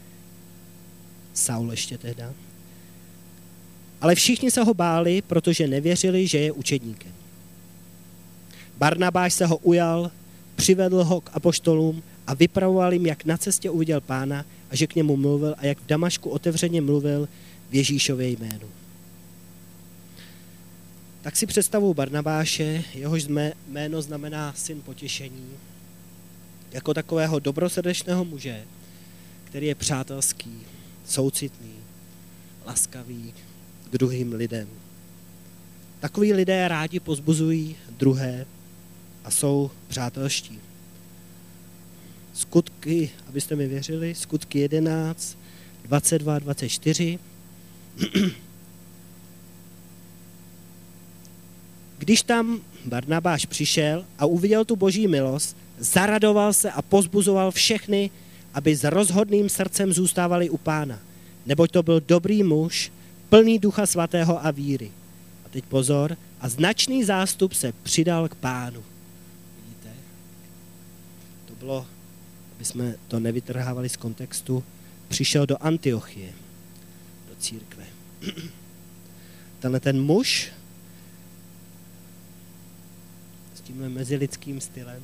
Saul ještě tehda, ale všichni se ho báli, protože nevěřili, že je učedníkem. Barnabáš se ho ujal, přivedl ho k apoštolům a vypravoval jim, jak na cestě uviděl Pána a že k němu mluvil a jak v Damašku otevřeně mluvil v Ježíšově jménu. Tak si představuji Barnabáše, jehož jméno znamená syn potěšení, jako takového dobrosrdečného muže, který je přátelský, soucitný, laskavý k druhým lidem. Takoví lidé rádi pozbuzují druhé a jsou přátelští. Skutky, abyste mi věřili, Skutky 11, 22, 24. Když tam Barnabáš přišel a uviděl tu boží milost, zaradoval se a pozbuzoval všechny, aby s rozhodným srdcem zůstávali u Pána. Neboť to byl dobrý muž, plný Ducha Svatého a víry. A teď pozor, a značný zástup se přidal k Pánu. Vidíte? To bylo, aby jsme to nevytrhávali z kontextu, přišel do Antiochie, do církve. Tenhle ten muž s tímhle mezilidským stylem,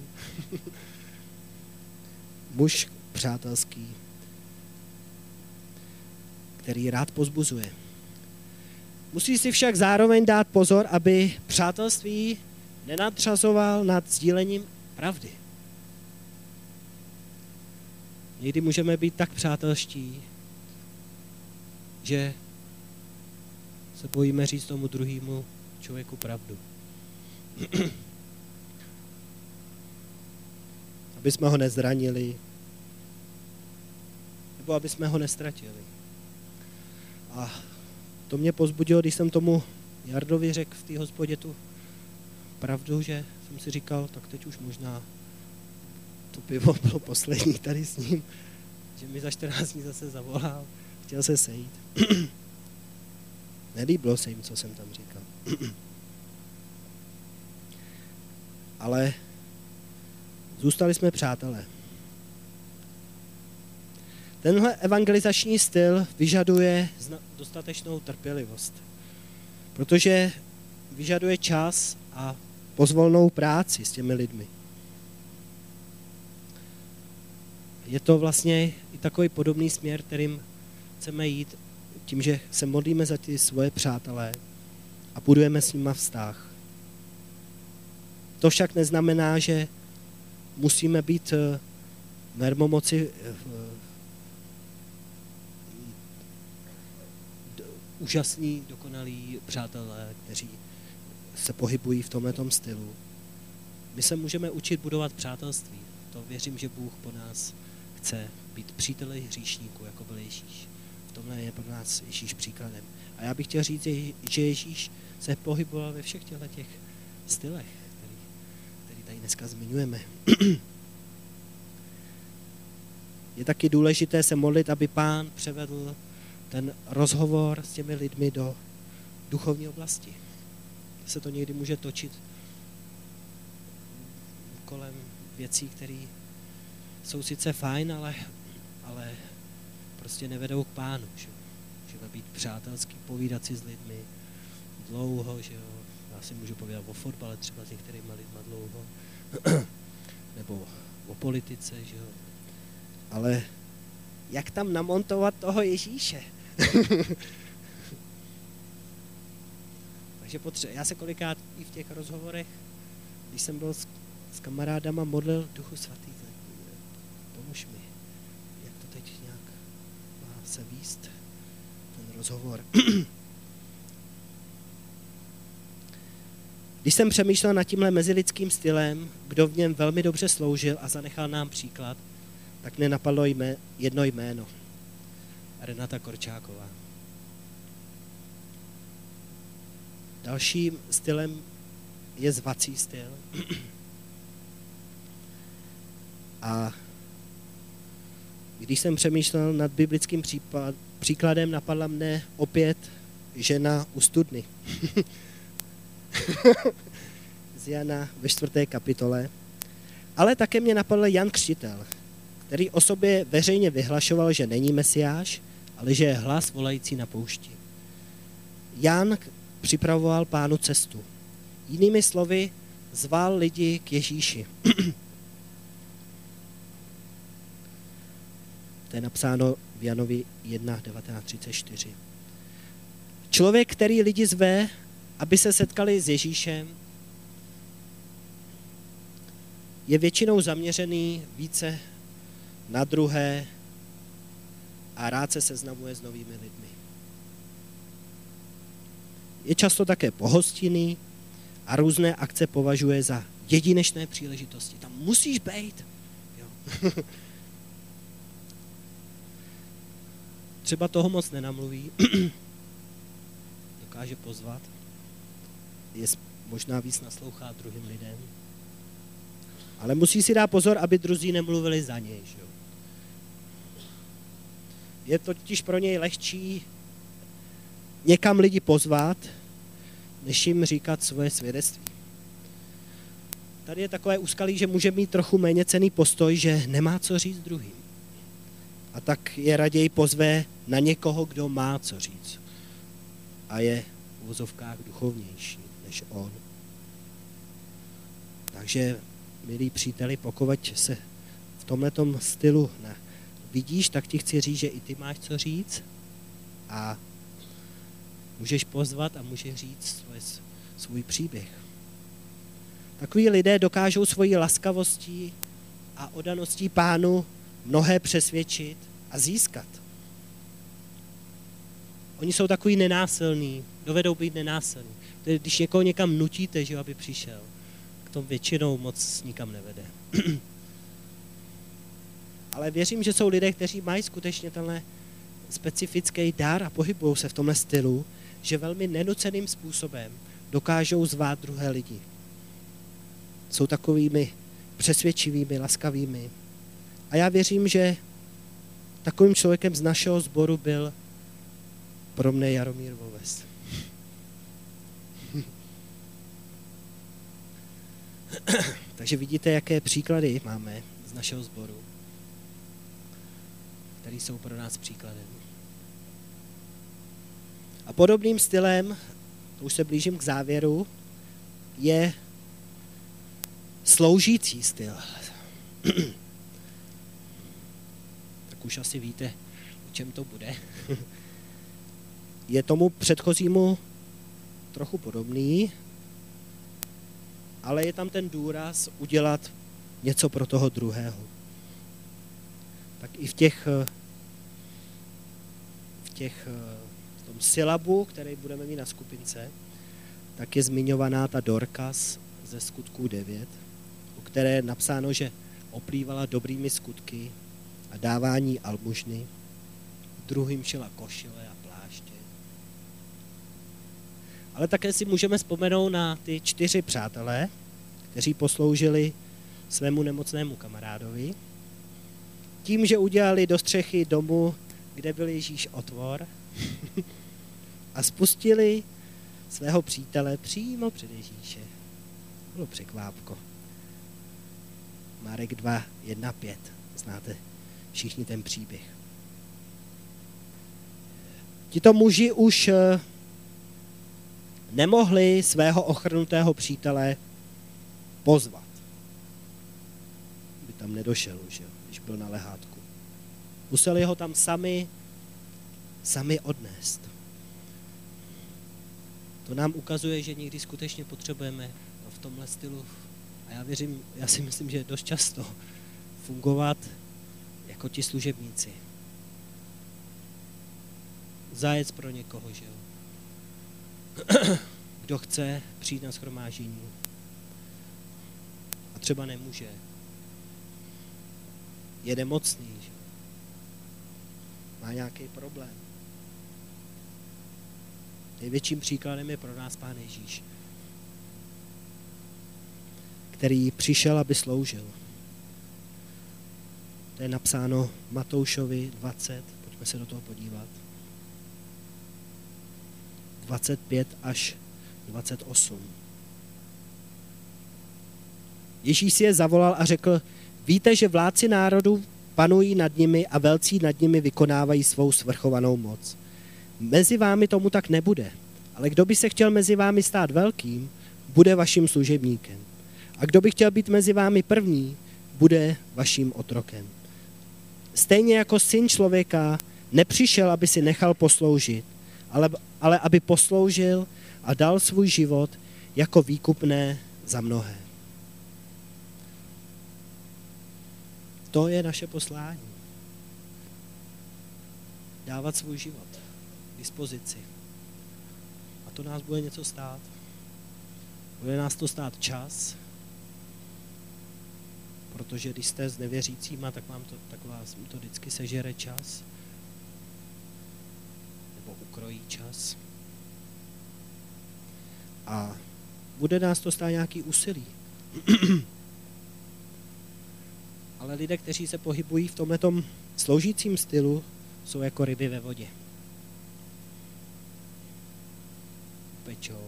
muž přátelský, který rád pozbuzuje. Musí si však zároveň dát pozor, aby přátelství nenadřazoval nad sdílením pravdy. Někdy můžeme být tak přátelští, že se bojíme říct tomu druhému člověku pravdu. Aby jsme ho nezranili, nebo aby jsme ho nestratili. A to mě povzbudilo, když jsem tomu Jardovi řekl v té hospodě tu pravdu, že jsem si říkal, tak teď už možná to pivo bylo poslední tady s ním, že mi za 14 dní zase zavolal, chtěl se sejít. Nelíbilo se jim, co jsem tam říkal. Ale zůstali jsme přátelé. Tenhle evangelizační styl vyžaduje dostatečnou trpělivost, protože vyžaduje čas a pozvolnou práci s těmi lidmi. Je to vlastně i takový podobný směr, kterým chceme jít, tím, že se modlíme za ty svoje přátelé a budujeme s nima vztah. To však neznamená, že musíme být mermomoci úžasní, dokonalí přátelé, kteří se pohybují v tomhletom stylu. My se můžeme učit budovat přátelství. To věřím, že Bůh po nás chce být příteli hříšníků, jako byl Ježíš. V tomhle je pro nás Ježíš příkladem. A já bych chtěl říct, že Ježíš se pohyboval ve všech těch stylech, který tady dneska zmiňujeme. Je taky důležité se modlit, aby Pán převedl ten rozhovor s těmi lidmi do duchovní oblasti. Se to někdy může točit kolem věcí, které jsou sice fajn, ale prostě nevedou k Pánu. Že? Můžeme být přátelský, povídat si s lidmi dlouho, že jo. Já si můžu povídat o fotbale třeba s některýma lidma dlouho, nebo o politice, že jo. Ale jak tam namontovat toho Ježíše? Takže já se kolikrát i v těch rozhovorech, když jsem byl s kamarádama, modlil Duchu Svatý, pomůž mi, jak to teď nějak má se víst, ten rozhovor. Když jsem přemýšlel nad tímhle mezilidským stylem, kdo v něm velmi dobře sloužil a zanechal nám příklad, tak mě napadlo jedno jméno. Renata Korčáková. Dalším stylem je zvací styl. A když jsem přemýšlel nad biblickým příkladem, napadla mne opět žena u studny. Z Jana ve 4. kapitole. Ale také mě napadl Jan Křtitel, který o sobě veřejně vyhlašoval, že není Mesiáš, ale že je hlas volající na poušti. Jan připravoval Pánu cestu. Jinými slovy, zval lidi k Ježíši. To je napsáno v Janovi 1, 19:34. Člověk, který lidi zve, aby se setkali s Ježíšem, je většinou zaměřený více na druhé a rád se seznamuje s novými lidmi. Je často také pohostinný a různé akce považuje za jedinečné příležitosti. Tam musíš být. Jo. Třeba toho moc nenamluví, dokáže pozvat, možná víc naslouchá druhým lidem, ale musí si dát pozor, aby druzí nemluvili za něj. Že jo? Je totiž pro něj lehčí někam lidi pozvat, než jim říkat svoje svědectví. Tady je takové úskalí, že může mít trochu méněcenný postoj, že nemá co říct druhým. A tak je raději pozve na někoho, kdo má co říct. A je v uvozovkách duchovnější než on. Takže, milí příteli, pokud se v tomhletom stylu vidíš, tak ti chci říct, že i ty máš co říct a můžeš pozvat a můžeš říct svůj příběh. Takoví lidé dokážou svojí laskavostí a oddaností Pánu mnohé přesvědčit a získat. Oni jsou takový nenásilní, dovedou být nenásilní. Když někoho někam nutíte, že aby přišel, k tomu většinou moc nikam nevede. Ale věřím, že jsou lidé, kteří mají skutečně tenhle specifický dar a pohybují se v tomhle stylu, že velmi nenuceným způsobem dokážou zvát druhé lidi. Jsou takovými přesvědčivými, laskavými. A já věřím, že takovým člověkem z našeho sboru byl pro mne Jaromír Voves. Takže vidíte, jaké příklady máme z našeho sboru, které jsou pro nás příkladem. A podobným stylem, to už se blížím k závěru, je sloužící styl. Tak už asi víte, o čem to bude. Je tomu předchozímu trochu podobný, ale je tam ten důraz udělat něco pro toho druhého. Tak i v tom syllabu, který budeme mít na skupince, tak je zmiňovaná ta Dorcas ze Skutků 9, o které je napsáno, že oplývala dobrými skutky a dávání almužny, druhým šila košile a pláště. Ale také si můžeme vzpomenout na ty 4 přátelé, kteří posloužili svému nemocnému kamarádovi, tím, že udělali do střechy domu, kde byl Ježíš otvor a spustili svého přítele přímo před Ježíše. Bylo překvápko. Marek 2:1-5. Znáte všichni ten příběh. Tito muži už nemohli svého ochrnutého přítele pozvat. By tam nedošel už, když byl na lehátku. Museli ho tam sami odnést. To nám ukazuje, že někdy skutečně potřebujeme v tomhle stylu, a já si myslím, že dost často fungovat jako ti služebníci. Zajec pro někoho, že jo. Kdo chce přijít na shromáždění a třeba nemůže. Je nemocný, že jo. Má nějaký problém. Největším příkladem je pro nás Pán Ježíš, který přišel, aby sloužil. To je napsáno Matoušovi 20, pojďme se do toho podívat. 25 až 28. Ježíš si je zavolal a řekl, víte, že vládci národů panují nad nimi a velcí nad nimi vykonávají svou svrchovanou moc. Mezi vámi tomu tak nebude, ale kdo by se chtěl mezi vámi stát velkým, bude vaším služebníkem. A kdo by chtěl být mezi vámi první, bude vaším otrokem. Stejně jako Syn člověka nepřišel, aby si nechal posloužit, ale aby posloužil a dal svůj život jako výkupné za mnohé. To je naše poslání. Dávat svůj život k dispozici. A to nás bude něco stát. Bude nás to stát čas, protože když jste s nevěřícíma, tak vás to vždycky sežere čas, nebo ukrojí čas. A bude nás to stát nějaký úsilí. Ale lidé, kteří se pohybují v tomhletom sloužícím stylu, jsou jako ryby ve vodě. Pečou.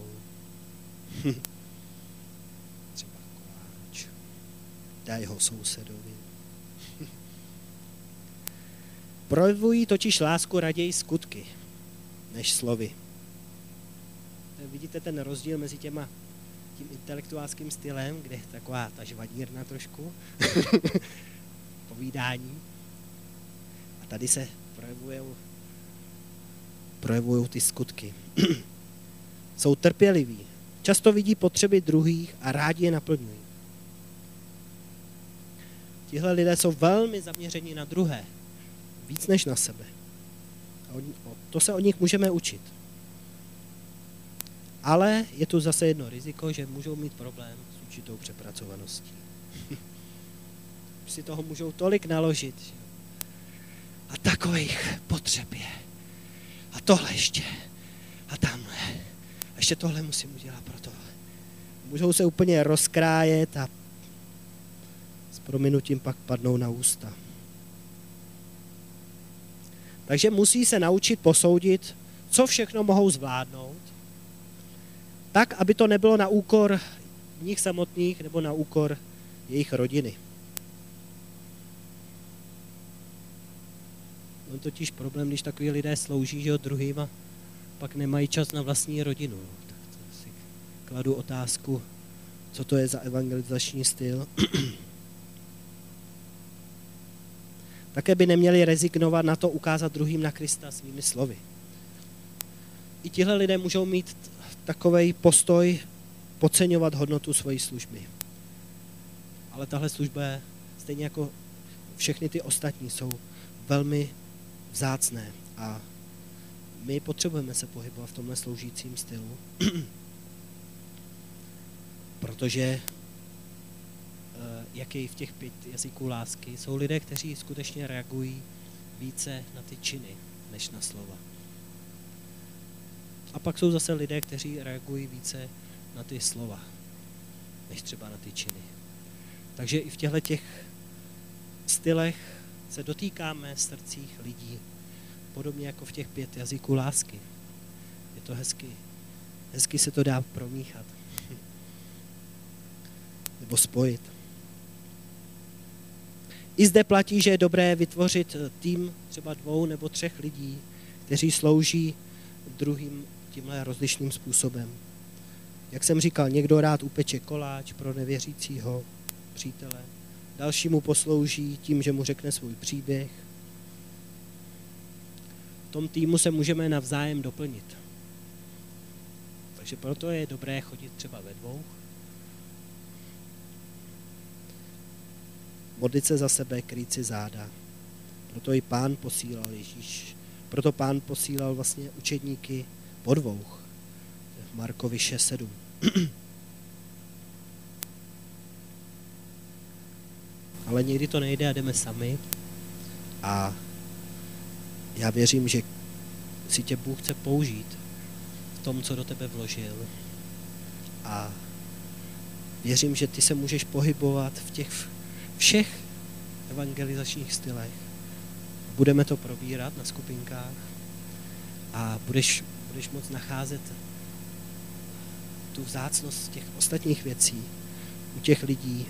Třeba koláč. Daj ho sousedovi. Projevují totiž lásku raději skutky, než slovy. Vidíte ten rozdíl mezi tím intelektuálským stylem, kde je taková ta žvadírna trošku, povídání. A tady se projevují ty skutky. Jsou trpěliví, často vidí potřeby druhých a rádi je naplňují. Tihle lidé jsou velmi zaměření na druhé, víc než na sebe. A to se od nich můžeme učit. Ale je tu zase jedno riziko, že můžou mít problém s určitou přepracovaností. Si toho můžou tolik naložit. A takových potřeb je. A tohle ještě. A tamhle. A ještě tohle musím udělat pro tohle. Můžou se úplně rozkrájet a s prominutím pak padnou na ústa. Takže musí se naučit posoudit, co všechno mohou zvládnout, tak, aby to nebylo na úkor nich samotných nebo na úkor jejich rodiny. On totiž problém, když takový lidé slouží, že druhým a pak nemají čas na vlastní rodinu. Tak to si kladu otázku, co to je za evangelizační styl. Také by neměli rezignovat na to ukázat druhým na Krista svými slovy. I tihle lidé můžou mít takovej postoj podceňovat hodnotu svojí služby. Ale tahle služba je, stejně jako všechny ty ostatní, jsou velmi vzácné a my potřebujeme se pohybovat v tomhle sloužícím stylu, protože jak je v těch 5 jazyků lásky, jsou lidé, kteří skutečně reagují více na ty činy, než na slova. A pak jsou zase lidé, kteří reagují více na ty slova, než třeba na ty činy. Takže i v těchto stylech se dotýkáme srdcích lidí, podobně jako v těch 5 jazyků lásky. Je to hezky se to dá promíchat. Nebo spojit. I zde platí, že je dobré vytvořit tým třeba 2 nebo 3 lidí, kteří slouží druhým tímhle rozlišným způsobem. Jak jsem říkal, někdo rád upeče koláč pro nevěřícího přítele, dalšímu poslouží tím, že mu řekne svůj příběh. V tom týmu se můžeme navzájem doplnit. Takže proto je dobré chodit třeba ve 2. Modlit se za sebe, krýt si záda. Proto i Pán posílal Ježíš. Proto Pán posílal vlastně učedníky po 2. V Markovi 6:7. Ale někdy to nejde a jdeme sami. A já věřím, že si tě Bůh chce použít v tom, co do tebe vložil. A věřím, že ty se můžeš pohybovat v těch všech evangelizačních stylech. Budeme to probírat na skupinkách a budeš moct nacházet tu vzácnost těch ostatních věcí u těch lidí,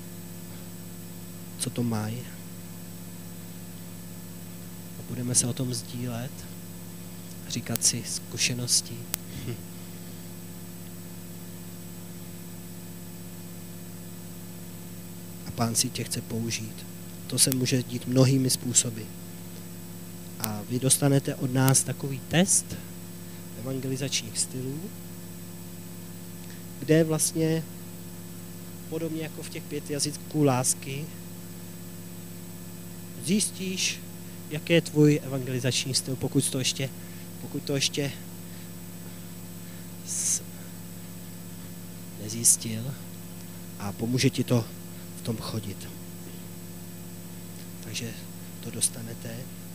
co to mají. A budeme se o tom sdílet, říkat si zkušenosti. A Pán si tě chce použít. To se může dít mnohými způsoby. A vy dostanete od nás takový test evangelizačních stylů, kde vlastně podobně jako v těch 5 jazyků lásky zjistíš, jaký je tvůj evangelizační styl, pokud to ještě nezjistil, a pomůže ti to v tom chodit. takže to dostanete.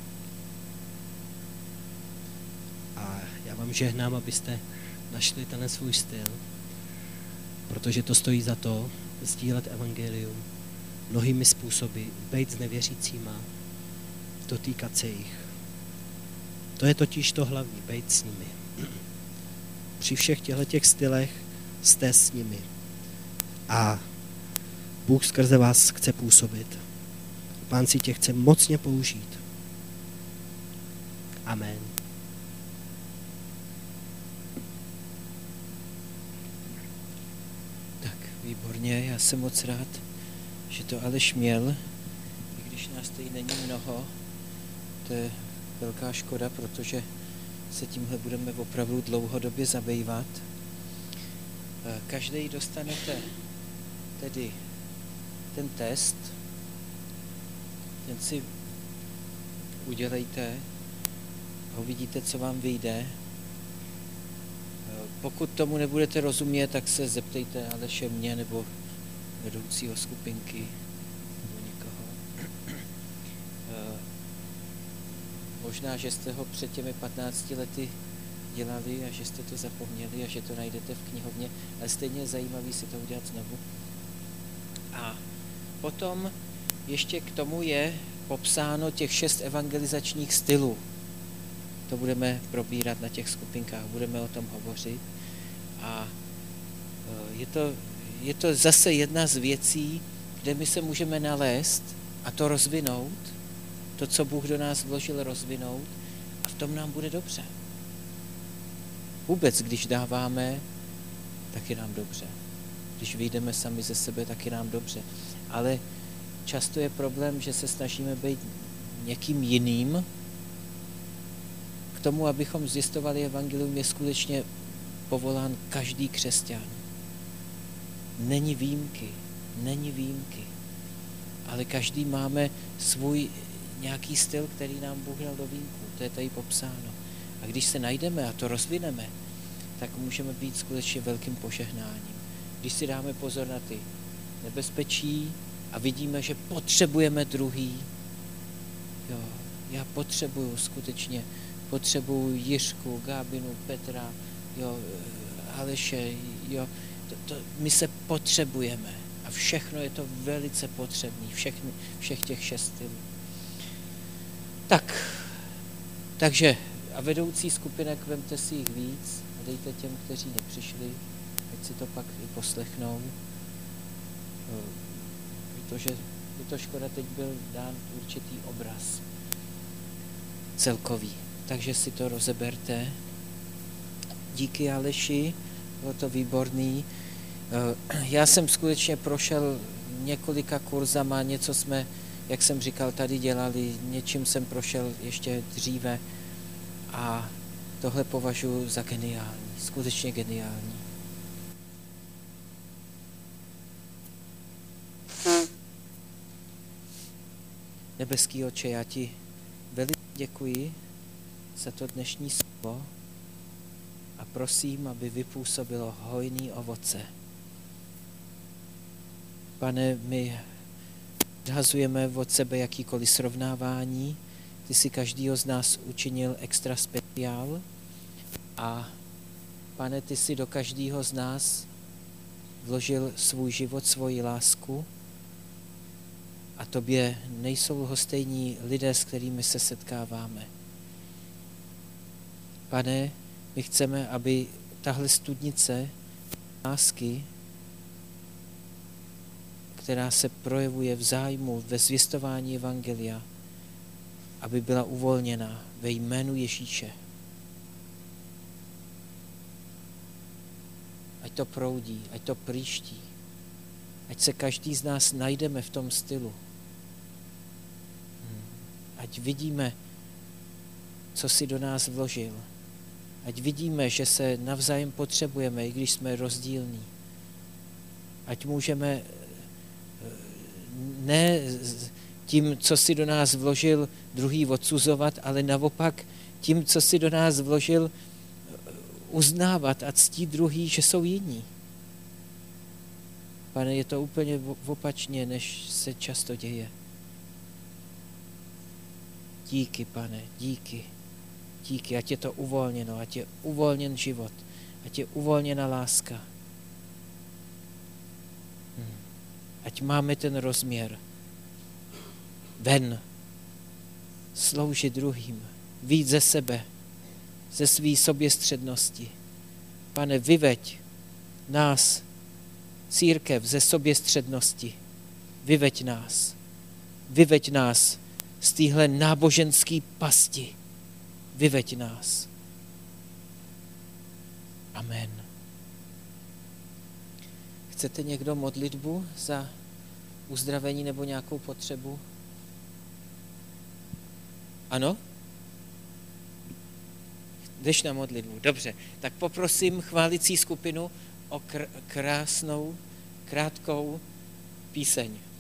A já vám žehnám, abyste našli tenhle svůj styl, protože to stojí za to sdílet evangelium mnohými způsoby, být s nevěřícíma, dotýkat se jich. To je totiž to hlavní, být s nimi. Při všech těch stylech jste s nimi. A Bůh skrze vás chce působit. Pán si tě chce mocně použít. Amen. Tak, výborně, já jsem moc rád, že to Aleš měl, i když nás tady není mnoho, to je velká škoda, protože se tímhle budeme opravdu dlouhodobě zabývat. Každý dostanete tedy ten test, ten si udělejte a uvidíte, co vám vyjde. Pokud tomu nebudete rozumět, tak se zeptejte Aleše mě nebo vedoucího skupinky nebo někoho. Možná, že jste ho před těmi 15 lety dělali a že jste to zapomněli a že to najdete v knihovně, ale stejně je zajímavý si to udělat znovu. A potom ještě k tomu je popsáno těch 6 evangelizačních stylů. To budeme probírat na těch skupinkách, budeme o tom hovořit. A je to zase jedna z věcí, kde my se můžeme nalézt a to rozvinout, to, co Bůh do nás vložil, rozvinout a v tom nám bude dobře. Vůbec, když dáváme, tak je nám dobře. Když vyjdeme sami ze sebe, tak je nám dobře. Ale často je problém, že se snažíme být někým jiným. K tomu, abychom zjistovali evangelium, je skutečně povolán každý křesťan. Není výjimky. Ale každý máme svůj nějaký styl, který nám Bůh dal do vínku. To je tady popsáno. A když se najdeme a to rozvineme, tak můžeme být skutečně velkým požehnáním. Když si dáme pozor na ty nebezpečí a vidíme, že potřebujeme druhý, jo, já potřebuju Jiřku, Gábinu, Petra, jo, Aleše, jo, my se potřebujeme a všechno je to velice potřebný, všech těch 6 stylů. Takže a vedoucí skupinek, vemte si jich víc a dejte těm, kteří nepřišli, ať si to pak i poslechnou, protože je to škoda, teď byl dán určitý obraz celkový. Takže si to rozeberte. Díky Aleši, bylo to výborný. Já jsem skutečně prošel několika kurzama, něco jsme, jak jsem říkal, tady dělali, něčím jsem prošel ještě dříve a tohle považuji za geniální, skutečně geniální. Nebeský Otče, já ti velice děkuji za to dnešní slovo a prosím, aby vypůsobilo hojný ovoce. Pane, my odhazujeme od sebe jakýkoliv srovnávání. Ty jsi každýho z nás učinil extra speciál a Pane, ty jsi do každého z nás vložil svůj život, svoji lásku a tobě nejsou lhostejní lidé, s kterými se setkáváme. Pane, my chceme, aby tahle studnice lásky, která se projevuje v zájmu, ve zvěstování evangelia, aby byla uvolněna ve jménu Ježíše. Ať to proudí, ať to prýští, ať se každý z nás najdeme v tom stylu. Ať vidíme, co si do nás vložil. Ať vidíme, že se navzájem potřebujeme, i když jsme rozdílní. Ať můžeme ne tím, co si do nás vložil, druhý odsuzovat, ale naopak tím, co si do nás vložil, uznávat a ctít druhý, že jsou jiní. Pane, je to úplně opačně, než se často děje. Díky, Pane, díky. Díky, ať je to uvolněno, ať je uvolněn život, ať je uvolněna láska. Ať máme ten rozměr ven, sloužit druhým, víc ze sebe, ze svý soběstřednosti. Pane, vyveď nás, církev, ze soběstřednosti. Vyveď nás z téhle náboženské pasti. Vyveď nás. Amen. Chcete někdo modlitbu za uzdravení nebo nějakou potřebu? Ano? Jdeš na modlitbu. Dobře, tak poprosím chválicí skupinu o krásnou, krátkou píseň.